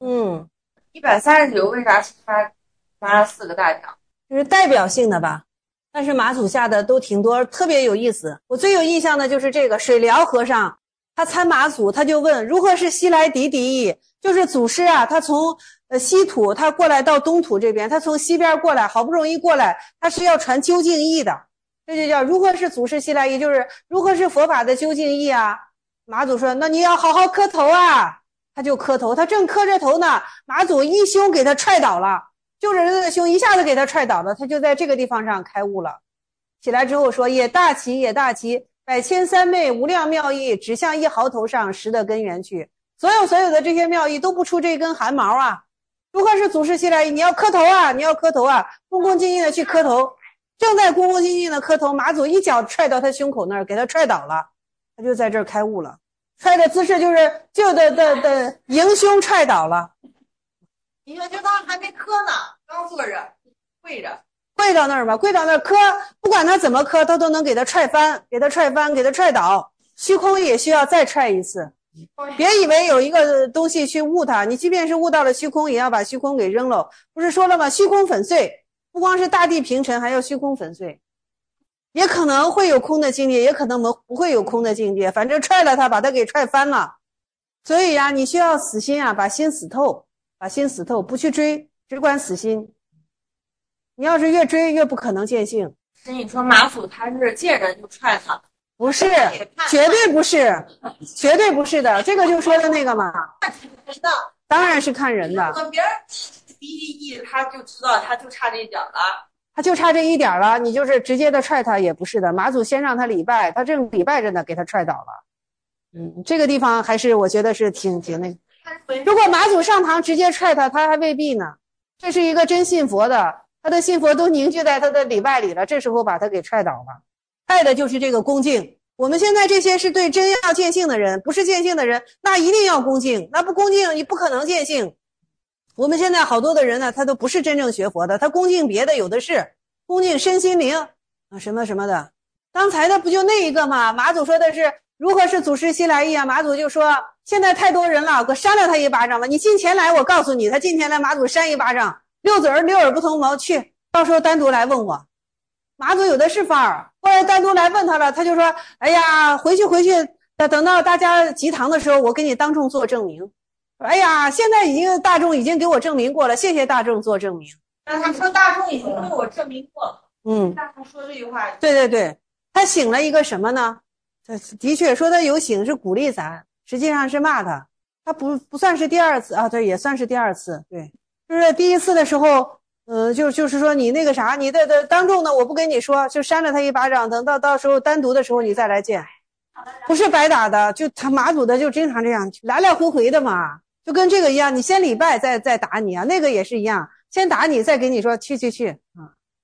139为啥他拿了4个大奖？ 就是代表性的吧，但是马祖下的都挺多，特别有意思。我最有印象的就是这个水疗和尚，他参马祖，他就问如何是西来敌意，就是祖师啊，他从西土他过来到东土这边，他从西边过来，好不容易过来，他是要传究竟义的，这就叫如何是祖师西来意，就是如何是佛法的究竟义啊。马祖说那你要好好磕头啊，他就磕头，他正磕着头呢，马祖一胸给他踹倒了，就着这个胸一下子给他踹倒了，他就在这个地方上开悟了。起来之后说，也大奇也大奇，百千三昧无量妙义，只向一毫头上实的根源去。所有的这些妙义都不出这根汗毛啊。如何是祖师西来意？你要磕头啊，恭恭敬敬的去磕头。正在恭恭敬敬的磕头，马祖一脚踹到他胸口那儿，给他踹倒了，他就在这儿开悟了。踹的姿势就是迎胸踹倒了。 你说就他还没磕呢，刚坐着跪着， 跪到那儿吧，跪到那儿磕，不管他怎么磕，他都能给他踹翻，给他踹倒。虚空也需要再踹一次，别以为有一个东西去悟它，你即便是悟到了虚空，也要把虚空给扔了。不是说了吗？虚空粉碎，不光是大地平沉，还要虚空粉碎。也可能会有空的境界，也可能不会有空的境界，反正踹了他，把他给踹翻了。所以呀，你需要死心啊，把心死透，不去追，只管死心。你要是越追越不可能见性。 是你说马祖他是见人就踹他？ 不是，绝对不是的，这个就说的那个嘛。当然是看人的。 别人第一他就知道他就差这一点了。 他就差这一点了，你就是直接的踹他也不是的。马祖先让他礼拜，他正礼拜着呢，给他踹倒了。这个地方还是我觉得是挺那个。如果马祖上堂直接踹他，他还未必呢。这是一个真信佛的，他的信佛都凝聚在他的礼拜里了，这时候把他给踹倒了。爱的就是这个恭敬。我们现在这些是对真要见性的人，不是见性的人，那一定要恭敬，那不恭敬你不可能见性。我们现在好多的人呢，他都不是真正学佛的，他恭敬别的有的是，恭敬身心灵啊什么什么的。刚才的不就那一个吗？马祖说的是如何是祖师西来意啊？马祖就说现在太多人了，我扇了他一巴掌吧。你进前来，我告诉你，他进前来，马祖扇一巴掌，六耳不同毛，去，到时候单独来问我。马祖有的是法儿，后来单独来问他了，他就说哎呀，回去，等到大家集堂的时候，我给你当众做证明。哎呀，现在大众已经给我证明过了，谢谢大众做证明。 那他说大众已经给我证明过了。那他说这句话， 对，他醒了一个什么呢？的确说他有醒是鼓励咱，实际上是骂他。他不算是第二次啊，对，也算是第二次。对，就是第一次的时候，就是说你那个啥，你的当众呢，我不跟你说，就扇了他一巴掌，等到时候单独的时候你再来见。不是白打的，就他马祖的就经常这样来回的嘛。就跟这个一样，你先礼拜再打你啊，那个也是一样，先打你再给你说去啊。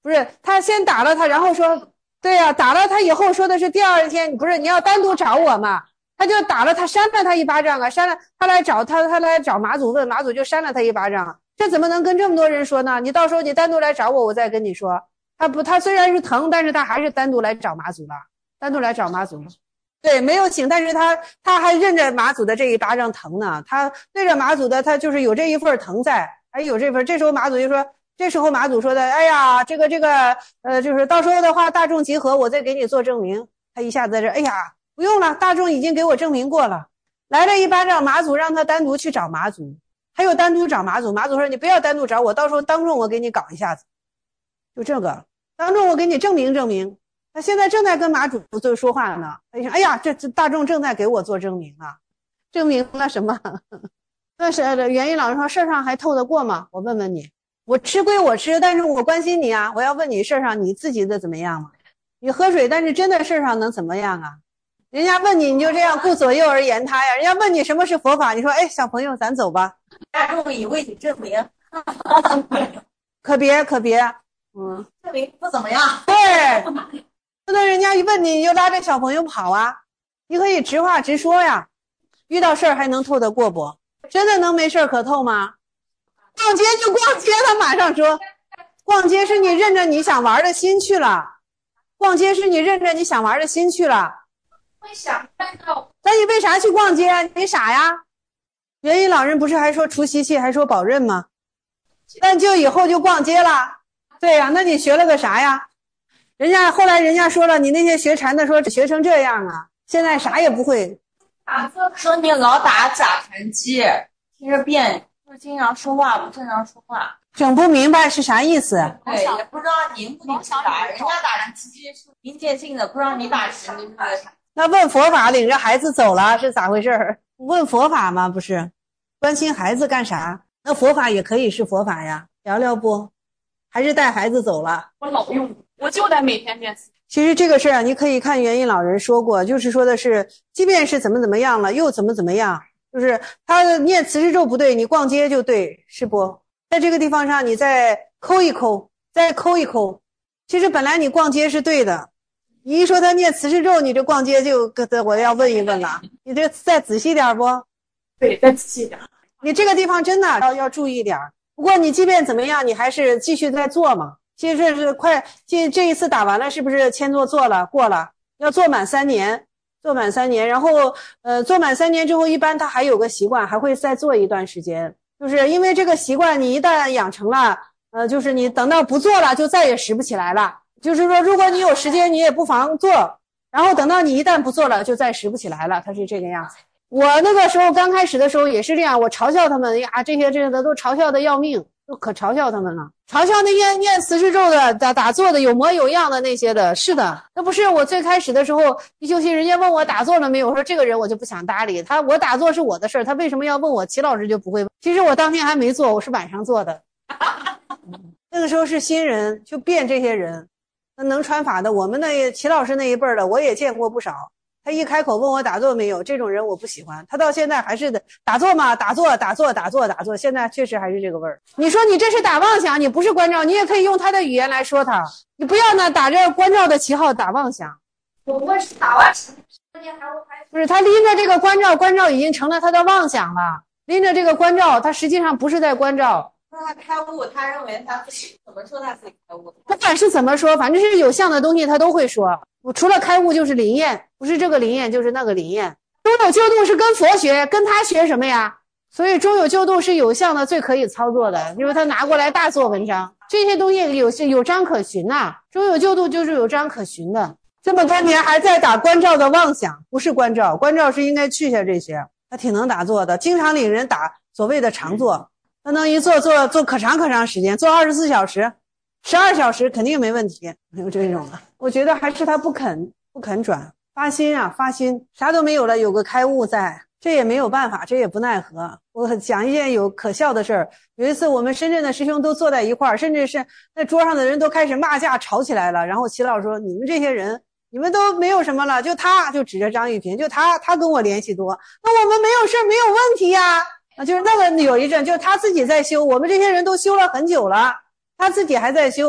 不是他先打了他，然后说，对呀、打了他以后说的是第二天，不是你要单独找我嘛？他就打了他，扇了他一巴掌啊，扇了他来找马祖问，马祖就扇了他一巴掌，这怎么能跟这么多人说呢？你到时候你单独来找我，我再跟你说。他虽然是疼，但是他还是单独来找马祖了，单独来找马祖了。对，没有请，但是他还认着马祖的这一巴掌疼呢，他对着马祖的他就是有这一份疼在，还有这份。这时候马祖就说，这时候马祖说的，哎呀，就是到时候的话大众集合，我再给你做证明。他一下子在这，哎呀，不用了，大众已经给我证明过了。来了一巴掌，马祖让他单独去找马祖，还有单独找马祖。马祖说你不要单独找我，到时候当众我给你搞一下子，就这个当众我给你证明证明。他现在正在跟马主做说话呢。哎呀，这大众正在给我做证明啊，证明了什么？那是袁一老师说事儿上还透得过吗？我问问你，我吃归我吃，但是我关心你啊，我要问你事儿上你自己的怎么样嘛？你喝水，但是真的事儿上能怎么样啊？人家问你，你就这样顾左右而言他呀？人家问你什么是佛法，你说哎，小朋友，咱走吧。 大众已为你证明， 可别， 证明不怎么样。 对。那人家一问你，你就拉着小朋友跑啊！你可以直话直说呀。遇到事儿还能透得过不？真的能没事可透吗？逛街就逛街，他马上说，逛街是你认着你想玩的心去了，逛街是你认着你想玩的心去了。 会想看到， 那你为啥去逛街？你傻呀？元一老人不是还说除习气，还说保任吗？但就以后就逛街了。对呀，那你学了个啥呀？后来人家说了，你那些学禅的说学成这样啊，现在啥也不会。 说你老打假禅机，听着别，就经常说话不正常说话。 整不明白是啥意思？ 对，也不知道你目的是啥，人家打禅机是临界性的，不知道你打禅机是啥。 那问佛法领着孩子走了是咋回事？问佛法吗？不是，关心孩子干啥？那佛法也可以是佛法呀，聊聊不？还是带孩子走了？ 我老用，我就得每天念。 其实这个事儿啊，你可以看元印老人说过，就是说的是，即便是怎么样了，又怎么样，就是他念慈氏咒不对，你逛街就对，是不？在这个地方上，你再抠一抠，再抠一抠。其实本来你逛街是对的，你一说他念慈氏咒，你这逛街就我要问一问了，你这再仔细点不？ 对，再仔细点。 你这个地方真的要注意点。不过你即便怎么样，你还是继续在做嘛。其实是这一次打完了，是不是签做了过了？要做满3年，然后做满3年之后，一般他还有个习惯，还会再做一段时间。就是因为这个习惯，你一旦养成了，就是你等到不做了，就再也拾不起来了。就是说，如果你有时间，你也不妨做，然后等到你一旦不做了，就再拾不起来了。他是这个样子。我那个时候刚开始的时候也是这样，我嘲笑他们呀，这些的都嘲笑的要命，都可嘲笑他们了。嘲笑那些念慈氏咒的打坐的有模有样的那些的，是的，那不是我最开始的时候一休息，人家问我打坐了没有，我说这个人我就不想搭理他，我打坐是我的事儿，他为什么要问我？齐老师就不会问。其实我当天还没做，我是晚上做的。那个时候是新人，就变这些人，那能传法的，我们那齐老师那一辈儿的，我也见过不少。他一开口问我打坐没有，这种人我不喜欢。他到现在还是的打坐嘛，打坐，现在确实还是这个味儿。你说你这是打妄想，你不是关照，你也可以用他的语言来说他，你不要呢打着关照的旗号打妄想。 我们是打完禅， 不是他拎着这个关照已经成了他的妄想了，拎着这个关照，他实际上不是在关照。 那他开悟，他认为他自己怎么说他自己开悟？ 不管是怎么说，反正是有相的东西他都会说。我除了开悟就是灵验，不是这个灵验就是那个灵验。中有救度是跟佛学，跟他学什么呀？所以中有救度是有相的最可以操作的，因为他拿过来大做文章，这些东西有章可循呐。中有救度就是有章可循的。这么多年还在打关照的妄想，不是关照，关照是应该去下这些。他挺能打坐的，经常领人打所谓的长坐，他能一坐可长时间，做24小时。12小时肯定没问题，没有这种的。我觉得还是他不肯转，发心，啥都没有了，有个开悟在，这也没有办法，这也不奈何。我讲一件有可笑的事儿，有一次我们深圳的师兄都坐在一块儿，甚至是那桌上的人都开始骂架吵起来了。然后齐老师说：“你们这些人，你们都没有什么了，就他，就指着张玉萍，就他跟我联系多，那我们没有事没有问题呀。”就是那个有一阵，就是他自己在修，我们这些人都修了很久了。他自己还在修，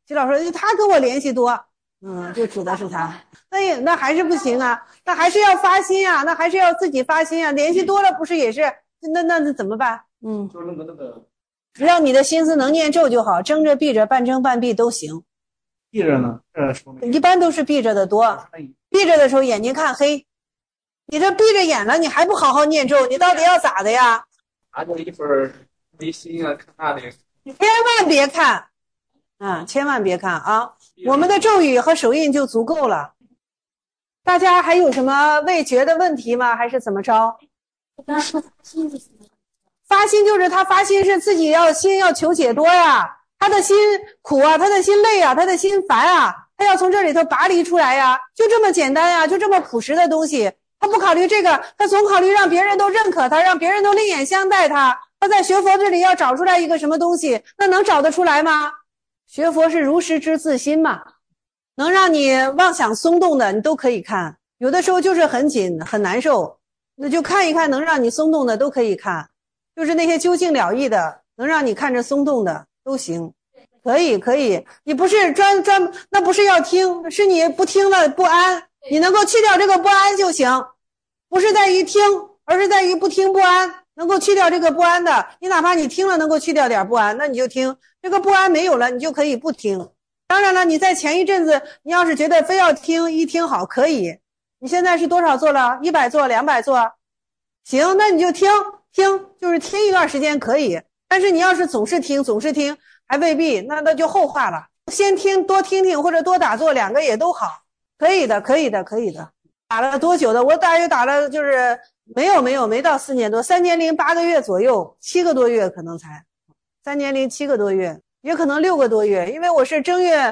齐老师说他跟我联系多，就指的是他。那还是不行啊，那还是要发心啊，那还是要自己发心啊，联系多了不是也是那怎么办？ 就是那个只要你的心思能念咒就好，睁着闭着半睁半闭都行。 闭着呢，这说明一般都是闭着的多，闭着的时候眼睛看黑，你这闭着眼了，你还不好好念咒，你到底要咋的呀？ 拿着一份微信啊，看那里。 千万别看，千万别看啊！我们的咒语和手印就足够了。大家还有什么未决的问题吗？还是怎么着？发心就是他发心是自己心要求解脱呀，他的心苦啊，他的心累啊，他的心烦啊，他要从这里头拔离出来呀，就这么简单呀，就这么朴实的东西。他不考虑这个，他总考虑让别人都认可他，让别人都另眼相待他。他在学佛这里要找出来一个什么东西，那能找得出来吗？学佛是如实知自心嘛，能让你妄想松动的你都可以看，有的时候就是很紧很难受，那就看一看能让你松动的都可以看，就是那些究竟了义的能让你看着松动的都行，可以，你不是那不是要听，是你不听了不安，你能够去掉这个不安就行，不是在于听，而是在于不听不安，能够去掉这个不安的，你哪怕你听了能够去掉点不安，那你就听，这个不安没有了你就可以不听。当然了，你在前一阵子你要是觉得非要听，一听好可以，你现在是多少做了？100做200做，行，那你就听，就是听一段时间可以，但是你要是总是听还未必，那就后话了。先听多听听或者多打坐2个也都好，可以的。打了多久的？我大约打了就是没到4年多，3年零8个月左右，7个多月可能才，3年零7个多月，也可能6个多月，因为我是正月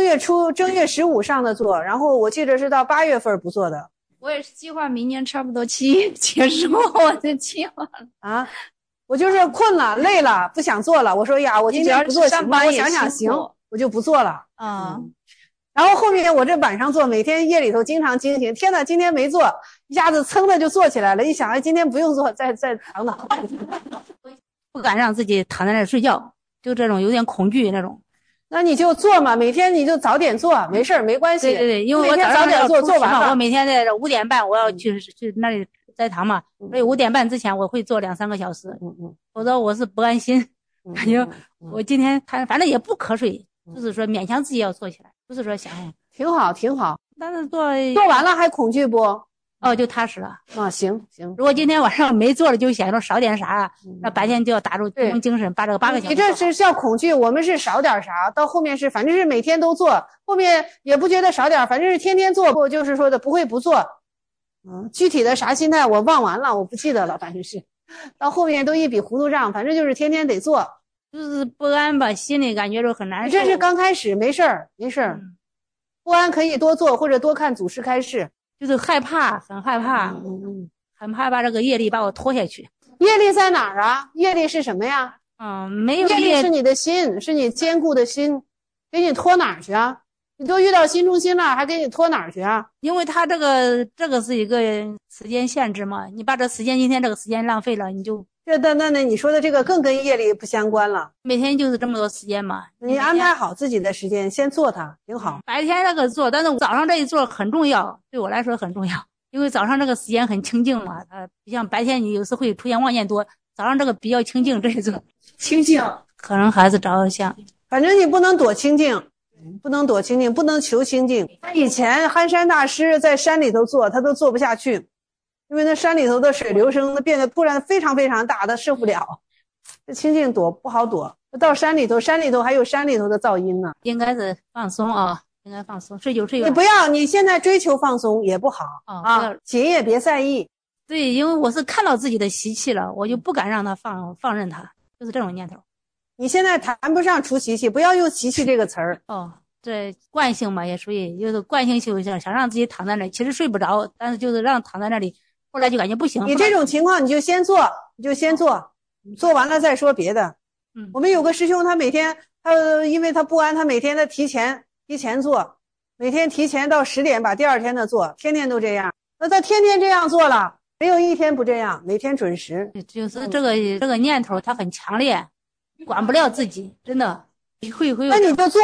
15上的做，然后我记得是到8月份不做的。 我也是计划明年差不多7月结束我的计划啊。我就是困了累了不想做了，我说呀我今天不做行吗？我想想行，我就不做了。然后后面我这晚上做，每天夜里头经常惊醒，天哪，今天没做，一下子噌的就做起来了，一想今天不用做，再躺躺。 不敢让自己躺在那儿睡觉，就这种有点恐惧那种。 那你就做嘛，每天你就早点做，没事没关系。 对，因为我早点做完了，我每天在5点半我要去那里斋堂嘛，所以5点半之前我会做2-3个小时，否则我是不安心，感觉我今天反正也不瞌睡，就是说勉强自己要做起来，不是说想挺好。 但是做完了还恐惧不？ 就踏实了啊，行。 如果今天晚上没做了，就想着少点啥，那白天就要打入精神，把这个8个小时。 你这是叫恐惧，我们是少点啥，到后面是反正是每天都做，后面也不觉得少点，反正是天天做，就是说的不会不做。具体的啥心态我忘完了，我不记得了，反正是到后面都一笔糊涂账，反正就是天天得做， 就是不安吧，心里感觉就很难受。 这是刚开始，没事儿，不安可以多做或者多看祖师开示。 就是害怕，很害怕，很害怕这个业力把我拖下去。 业力在哪儿啊？业力是什么呀？ 没有业力是你的心，是你坚固的心，给你拖哪儿去啊？你都遇到心中心了，还给你拖哪儿去啊？ 因为他这个是一个时间限制嘛，你把这时间今天这个时间浪费了，你就那你说的这个更跟业力不相关了。 每天就是这么多时间嘛， 你安排好自己的时间，先做它挺好。 白天那个做，但是早上这一做很重要，对我来说很重要，因为早上这个时间很清静嘛，不像白天你有时会出现妄念多，早上这个比较清静，这一做清静， 可能还是着相。 反正你不能躲清静，不能求清静。以前憨山大师在山里头做，他都做不下去。因为那山里头的水流声变得突然非常非常大，他受不了。这清静躲不好躲，到山里头还有山里头的噪音呢。 应该是放松啊，应该放松，睡觉。 你不要，你现在追求放松也不好紧也别在意。 对，因为我是看到自己的习气了，我就不敢让他放任他，就是这种念头。 你现在谈不上出习气，不要用习气这个词儿。 这惯性嘛，也属于就是惯性修行，想让自己躺在那里，其实睡不着，但是就是让躺在那里。后来就感觉不行， 你这种情况你就先做，做完了再说别的。我们有个师兄，他每天因为他不安，他每天提前做，每天提前到10点把第二天的做，天天都这样。那他天天这样做了，没有一天不这样，每天准时。 就是这个念头他很强烈，管不了自己，真的会。 那你就做，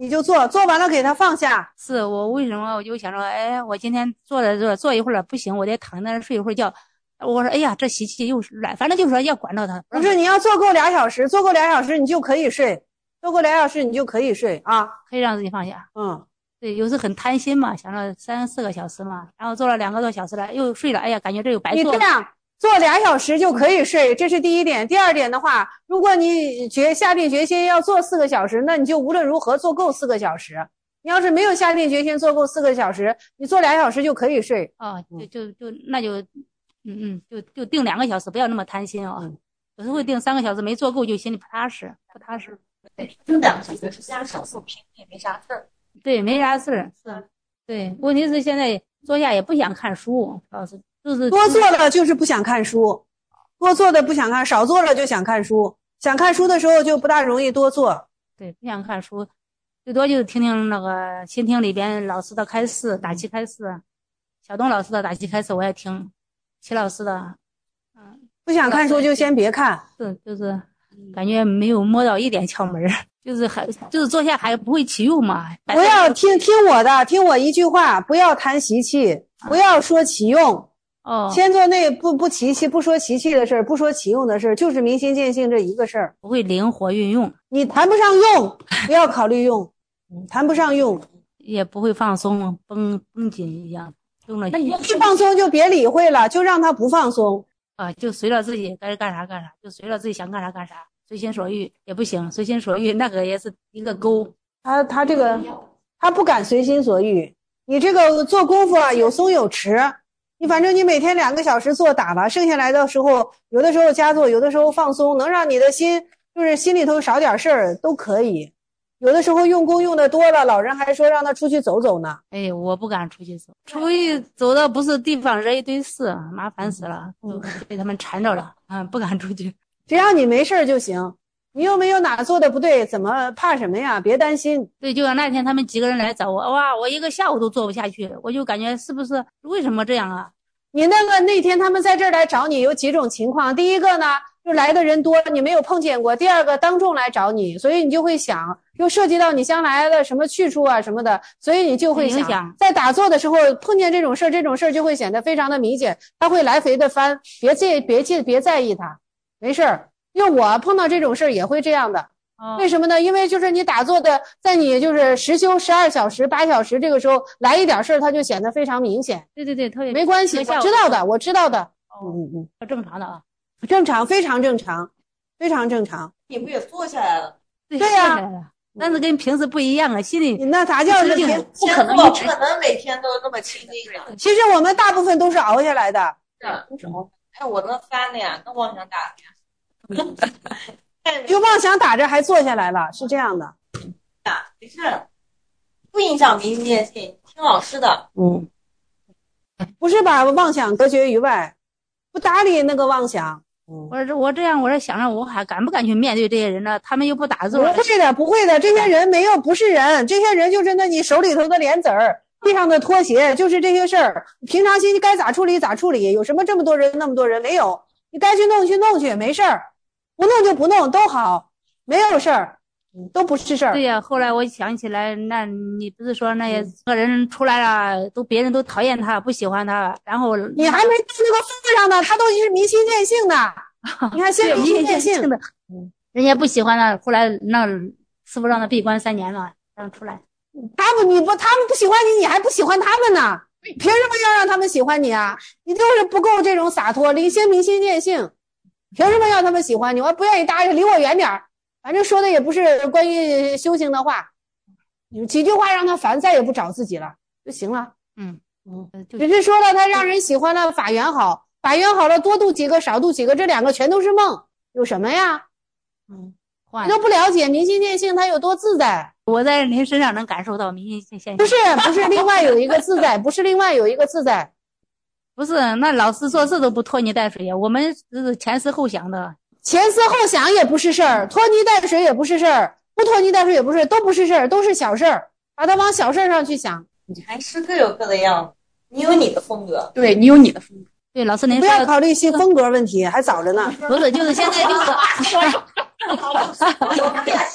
你就做，做完了给他放下。 是我为什么我就想着，哎，我今天坐一会儿了不行，我得躺在那睡一会儿觉。我说，哎呀，这习气又是来，反正就是说要管着他。 不是，你要做够2小时，做够2小时你就可以睡，做够2小时你就可以睡啊， 可以让自己放下。对，有时很贪心嘛，想着3、4个小时嘛，然后做了2个多小时了，又睡了，哎呀，感觉这又白做了。 你这样做2小时就可以睡，这是第一点。第二点的话，如果你下定决心要做4个小时，那你就无论如何做够4个小时。你要是没有下定决心做够4个小时，你做2小时就可以睡。 那就定2个小时，不要那么贪心哦。有时候会定3个小时，没做够就心里不踏实。 定2个小时是加少数平也没啥事儿。 对，没啥事儿。是。对，问题是现在坐下也不想看书，老师就是多做了就是不想看书，多做的不想看，少做了就想看书。想看书的时候就不大容易多做。 对，不想看书，最多就是听听那个蜻蜓里边老师的开示，打气开示，小东老师的打气开示我也听，齐老师的。 不想看书就先别看。 是，就是感觉没有摸到一点窍门，就是坐下还不会起用嘛。 不要听我的，听我一句话，不要谈习气，不要说起用。先做那不齐气，不说习气的事儿，不说起用的事儿，就是明心见性这一个事儿。 不会灵活运用， 你谈不上用，不要考虑用，谈不上用， 也不会放松，绷紧一样。 那你不放松就别理会了，就让他不放松。 就随了自己该干啥干啥，就随了自己想干啥干啥，随心所欲也不行，随心所欲那个也是一个钩。 他这个他不敢随心所欲，你这个做功夫啊有松有弛，你反正你每天2个小时做打吧，剩下来的时候有的时候加做，有的时候放松，能让你的心就是心里头少点事儿都可以。有的时候用功用的多了，老人还说让他出去走走呢。 哎，我不敢出去走，出去走的不是地方惹一堆事，麻烦死了，就被他们缠着了，不敢出去。 只要你没事就行，你又没有哪做的不对，怎么怕什么呀？别担心。 对，就像那天他们几个人来找我，哇，我一个下午都做不下去，我就感觉是不是为什么这样啊？ 你那天他们在这儿来找你有几种情况，第一个呢就来的人多，你没有碰见过；第二个当众来找你，所以你就会想，又涉及到你将来的什么去处啊什么的，所以你就会想，在打坐的时候碰见这种事儿就会显得非常的明显，他会来回的翻，别在意他，没事儿。因为我碰到这种事儿也会这样的。为什么呢？因为就是你打坐的，在你就是实修12小时、8小时这个时候来一点事儿，它就显得非常明显。 对，特别没关系，我知道的。 正常的啊。 正常，非常正常，非常正常。 你不也坐下来了？ 对呀， 但是跟平时不一样啊，心里那咋叫是不可能每天都那么清静的。 其实我们大部分都是熬下来的。 是，哎，我那翻的呀，那妄想打的呀， 就妄想打着还坐下来了，是这样的。 没事，不影响明心见性，听老师的。 不是把妄想隔绝于外，不搭理那个妄想。 我这样，我是想着我还敢不敢去面对这些人呢？他们又不打坐。 不会的，这些人不是人，这些人就是你手里头的莲子儿，地上的拖鞋，就是这些事儿。平常心该咋处理咋处理，有什么这么多人那么多人没有？你该去弄去，没事儿，不弄就不弄都好，没有事儿，都不是事儿。 对呀，后来我想起来，那你不是说那些个人出来了，别人都讨厌他，不喜欢他，然后你还没到那个份上呢，他都是明心见性的。你看先明心见性的， 人家不喜欢他，后来那师傅让他闭关3年了，让出来。 他们不喜欢你，你还不喜欢他们呢？凭什么要让他们喜欢你啊？你就是不够这种洒脱，先明心见性，凭什么要他们喜欢你？我不愿意搭理，离我远点儿。反正说的也不是关于修行的话，几句话让他烦，再也不找自己了就行了。只是说了他让人喜欢了，法缘好，法缘好了，多度几个少度几个，这2个全都是梦，有什么呀？你都不了解明心见性它有多自在。 我在您身上能感受到明心见性。 不是另外有一个自在，不是另外有一个自在。 不是，那老师做事都不拖泥带水，我们是前思后想的。 前思后想也不是事儿，拖泥带水也不是事儿，不拖泥带水也不是，都不是事儿，都是小事儿，把它往小事上去想。 你还是各有各的样子，你有你的风格。 对，你有你的风格。 对，老师您不要考虑新风格问题，还早着呢。 不是，就是现在就是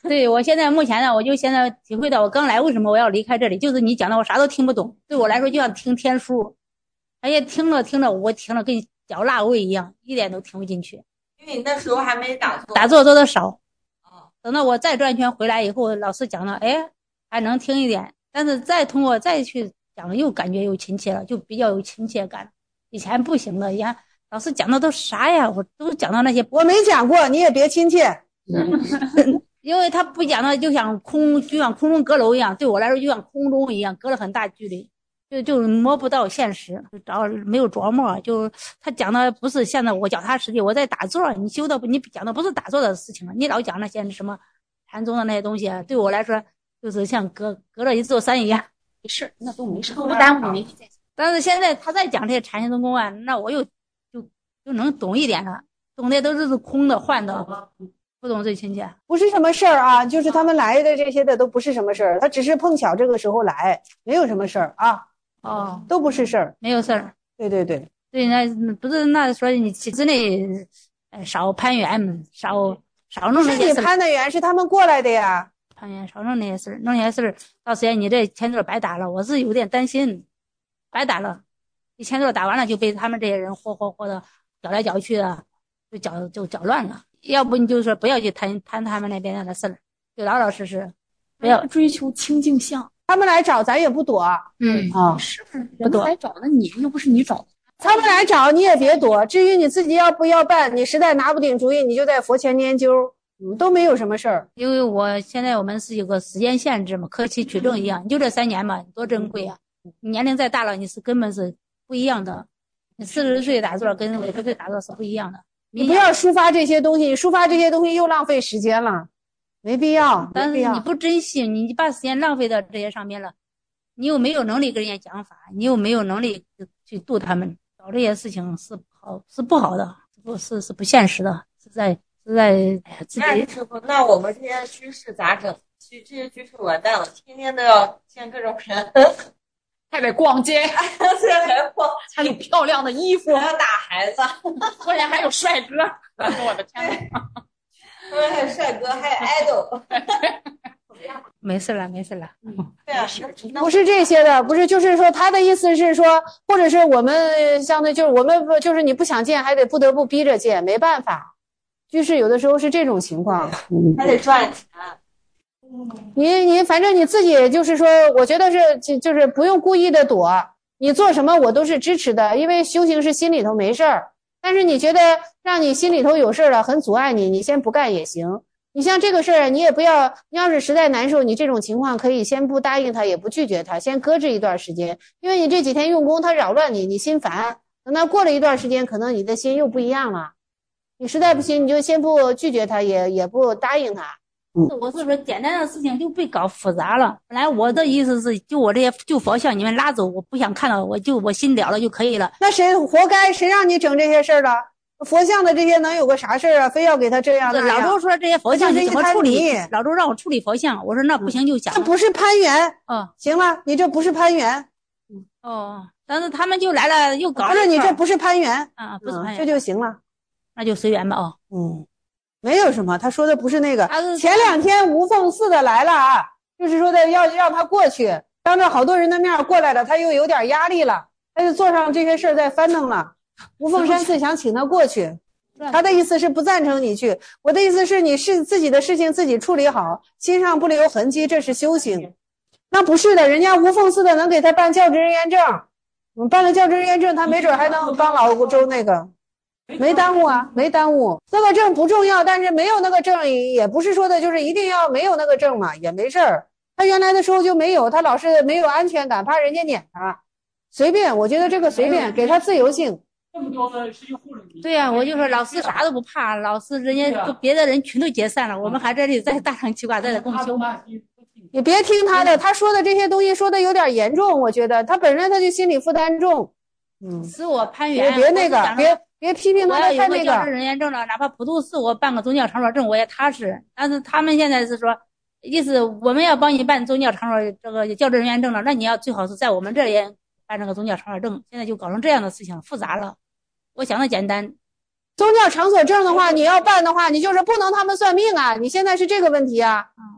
对，我现在目前呢，我就现在体会到我刚来为什么我要离开这里，就是你讲的我啥都听不懂，对我来说就像听天书，而且听着我听了跟嚼蜡味一样，一点都听不进去。 因为你那时候还没打坐， 打坐做的少，等到我再转圈回来以后，老师讲了，哎，还能听一点，但是再通过再去讲，又感觉有亲切了，就比较有亲切感。以前不行了，以前老师讲的都啥呀？我都讲到那些， 我没讲过，你也别亲切。 因为他不讲的就像空中阁楼一样，对我来说就像空中一样，隔了很大距离，就摸不到现实，没有琢磨。就他讲的不是现在我脚踏实地，我在打坐，你讲的不是打坐的事情，你老讲那些什么禅宗的那些东西，对我来说就是像隔了一座山一样。 没事，那都没事，不耽误你。 但是现在他在讲这些禅宗公案，那我又就能懂一点了，懂的都是空的幻的，不懂最亲切。 不是什么事儿啊，就是他们来的这些的都不是什么事儿，他只是碰巧这个时候来，没有什么事儿啊。 哦， 都不是事儿， 没有事儿。 对对对， 对，那不是那说你体制内少攀缘，少弄那些事。 是你攀的缘，是他们过来的呀。 攀缘少弄那些事，弄那些事，到时间你这签字白打了，我是有点担心，白打了。你签字打完了就被他们这些人霍的搅来搅去的，就搅乱了。要不你就说不要去谈他们那边的事儿，就老老实实，不要追求清净相。 他们来找咱也不躲， 是不躲，来找了你，又不是你找的。 他们来找你也别躲。至于你自己要不要办，你实在拿不定主意，你就在佛前研究，都没有什么事儿。 因为我们是有个时间限制嘛，科期取证一样，你就这3年嘛，多珍贵啊！你年龄再大了，你是根本是不一样的。你40岁打坐跟50岁打坐是不一样的。 你不要抒发这些东西，抒发这些东西又浪费时间了。没必要， 但是你不珍惜，你把时间浪费到这些上面了，你又没有能力跟人家讲法，你又没有能力去度他们，搞这些事情是不好的，是不现实的，是在自己。 师傅，那我们这些居士咋整？这些居士完蛋了，天天都要见各种人， 还得逛街， 还逛， 还有漂亮的衣服， 还要打孩子， 关键还有帅哥，我的天哪！ 还有帅哥，还有 idol。 没事了。 对啊， 不是这些的，不是，就是说他的意思是说，或者是我们相对就是我们就是你不想见，还得不得不逼着见，没办法。就是有的时候是这种情况， 还得赚钱。 你反正你自己就是说，我觉得就是不用故意的躲，你做什么我都是支持的，因为修行是心里头没事儿。但是你觉得让你心里头有事儿了，很阻碍你，你先不干也行。你像这个事儿，你也不要，你要是实在难受，你这种情况可以先不答应他，也不拒绝他，先搁置一段时间，因为你这几天用功，他扰乱你，你心烦。等到过了一段时间，可能你的心又不一样了。你实在不行，你就先不拒绝他，也不答应他。 我是说简单的事情就被搞复杂了。本来我的意思是，就我这些旧佛像你们拉走，我不想看到，我心了了就可以了。 那谁活该？谁让你整这些事儿了？佛像的这些能有个啥事儿啊？非要给他这样的？ 老周说这些佛像你怎么处理？老周让我处理佛像，我说那不行就想。 这不是攀缘。行了，你这不是攀缘。 但是他们就来了又搞。 不是你这不是攀缘不是攀缘， 这就行了。 那就随缘吧没有什么，他说的不是那个。前2天无缝似的来了啊，就是说的要让他过去，当着好多人的面过来了，他又有点压力了，他就做上这些事儿再翻弄了。无缝山寺想请他过去，他的意思是不赞成你去，我的意思是你是自己的事情自己处理好，心上不留痕迹，这是修行。那不是的，人家无缝寺的能给他办教职人员证，我们办了教职人员证，他没准还能帮老周那个。没耽误啊，没耽误。这个证不重要，但是没有那个证也不是说的就是一定要没有那个证嘛，也没事儿。他原来的时候就没有，他老是没有安全感，怕人家撵他。随便，我觉得这个随便，给他自由性。 这么多的是一户人。 对呀，我就说老师啥都不怕，老师人家别的人群都解散了，我们还这里在大堂七卦在这共修。 你别听他的，他说的这些东西说的有点严重，我觉得他本身他就心理负担重。 使我攀缘， 别那个，别批评他太那个。 我要有个教职人员证了，哪怕普渡寺我办个宗教场所证我也踏实。但是他们现在是说，意思我们要帮你办宗教场所这个教职人员证了，那你要最好是在我们这里办这个宗教场所证。现在就搞成这样的事情，复杂了。我想的简单， 宗教场所证的话，你要办的话，你就是不能他们算命啊！你现在是这个问题啊。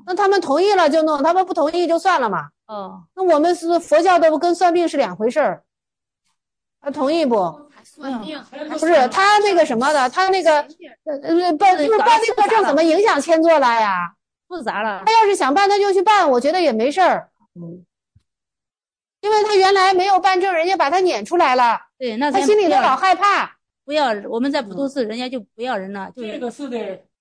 那他们同意了就弄，他们不同意就算了嘛。 哦， 那我们是佛教的，跟算命是两回事儿。他同意不？ 算命不是他那个什么的，他那个办那个证怎么影响签作了呀？ 复杂了。 他要是想办，他就去办，我觉得也没事儿。因为他原来没有办证，人家把他撵出来了， 对，那他心里头老害怕。 不要，我们在普陀寺，人家就不要人了，就这个是得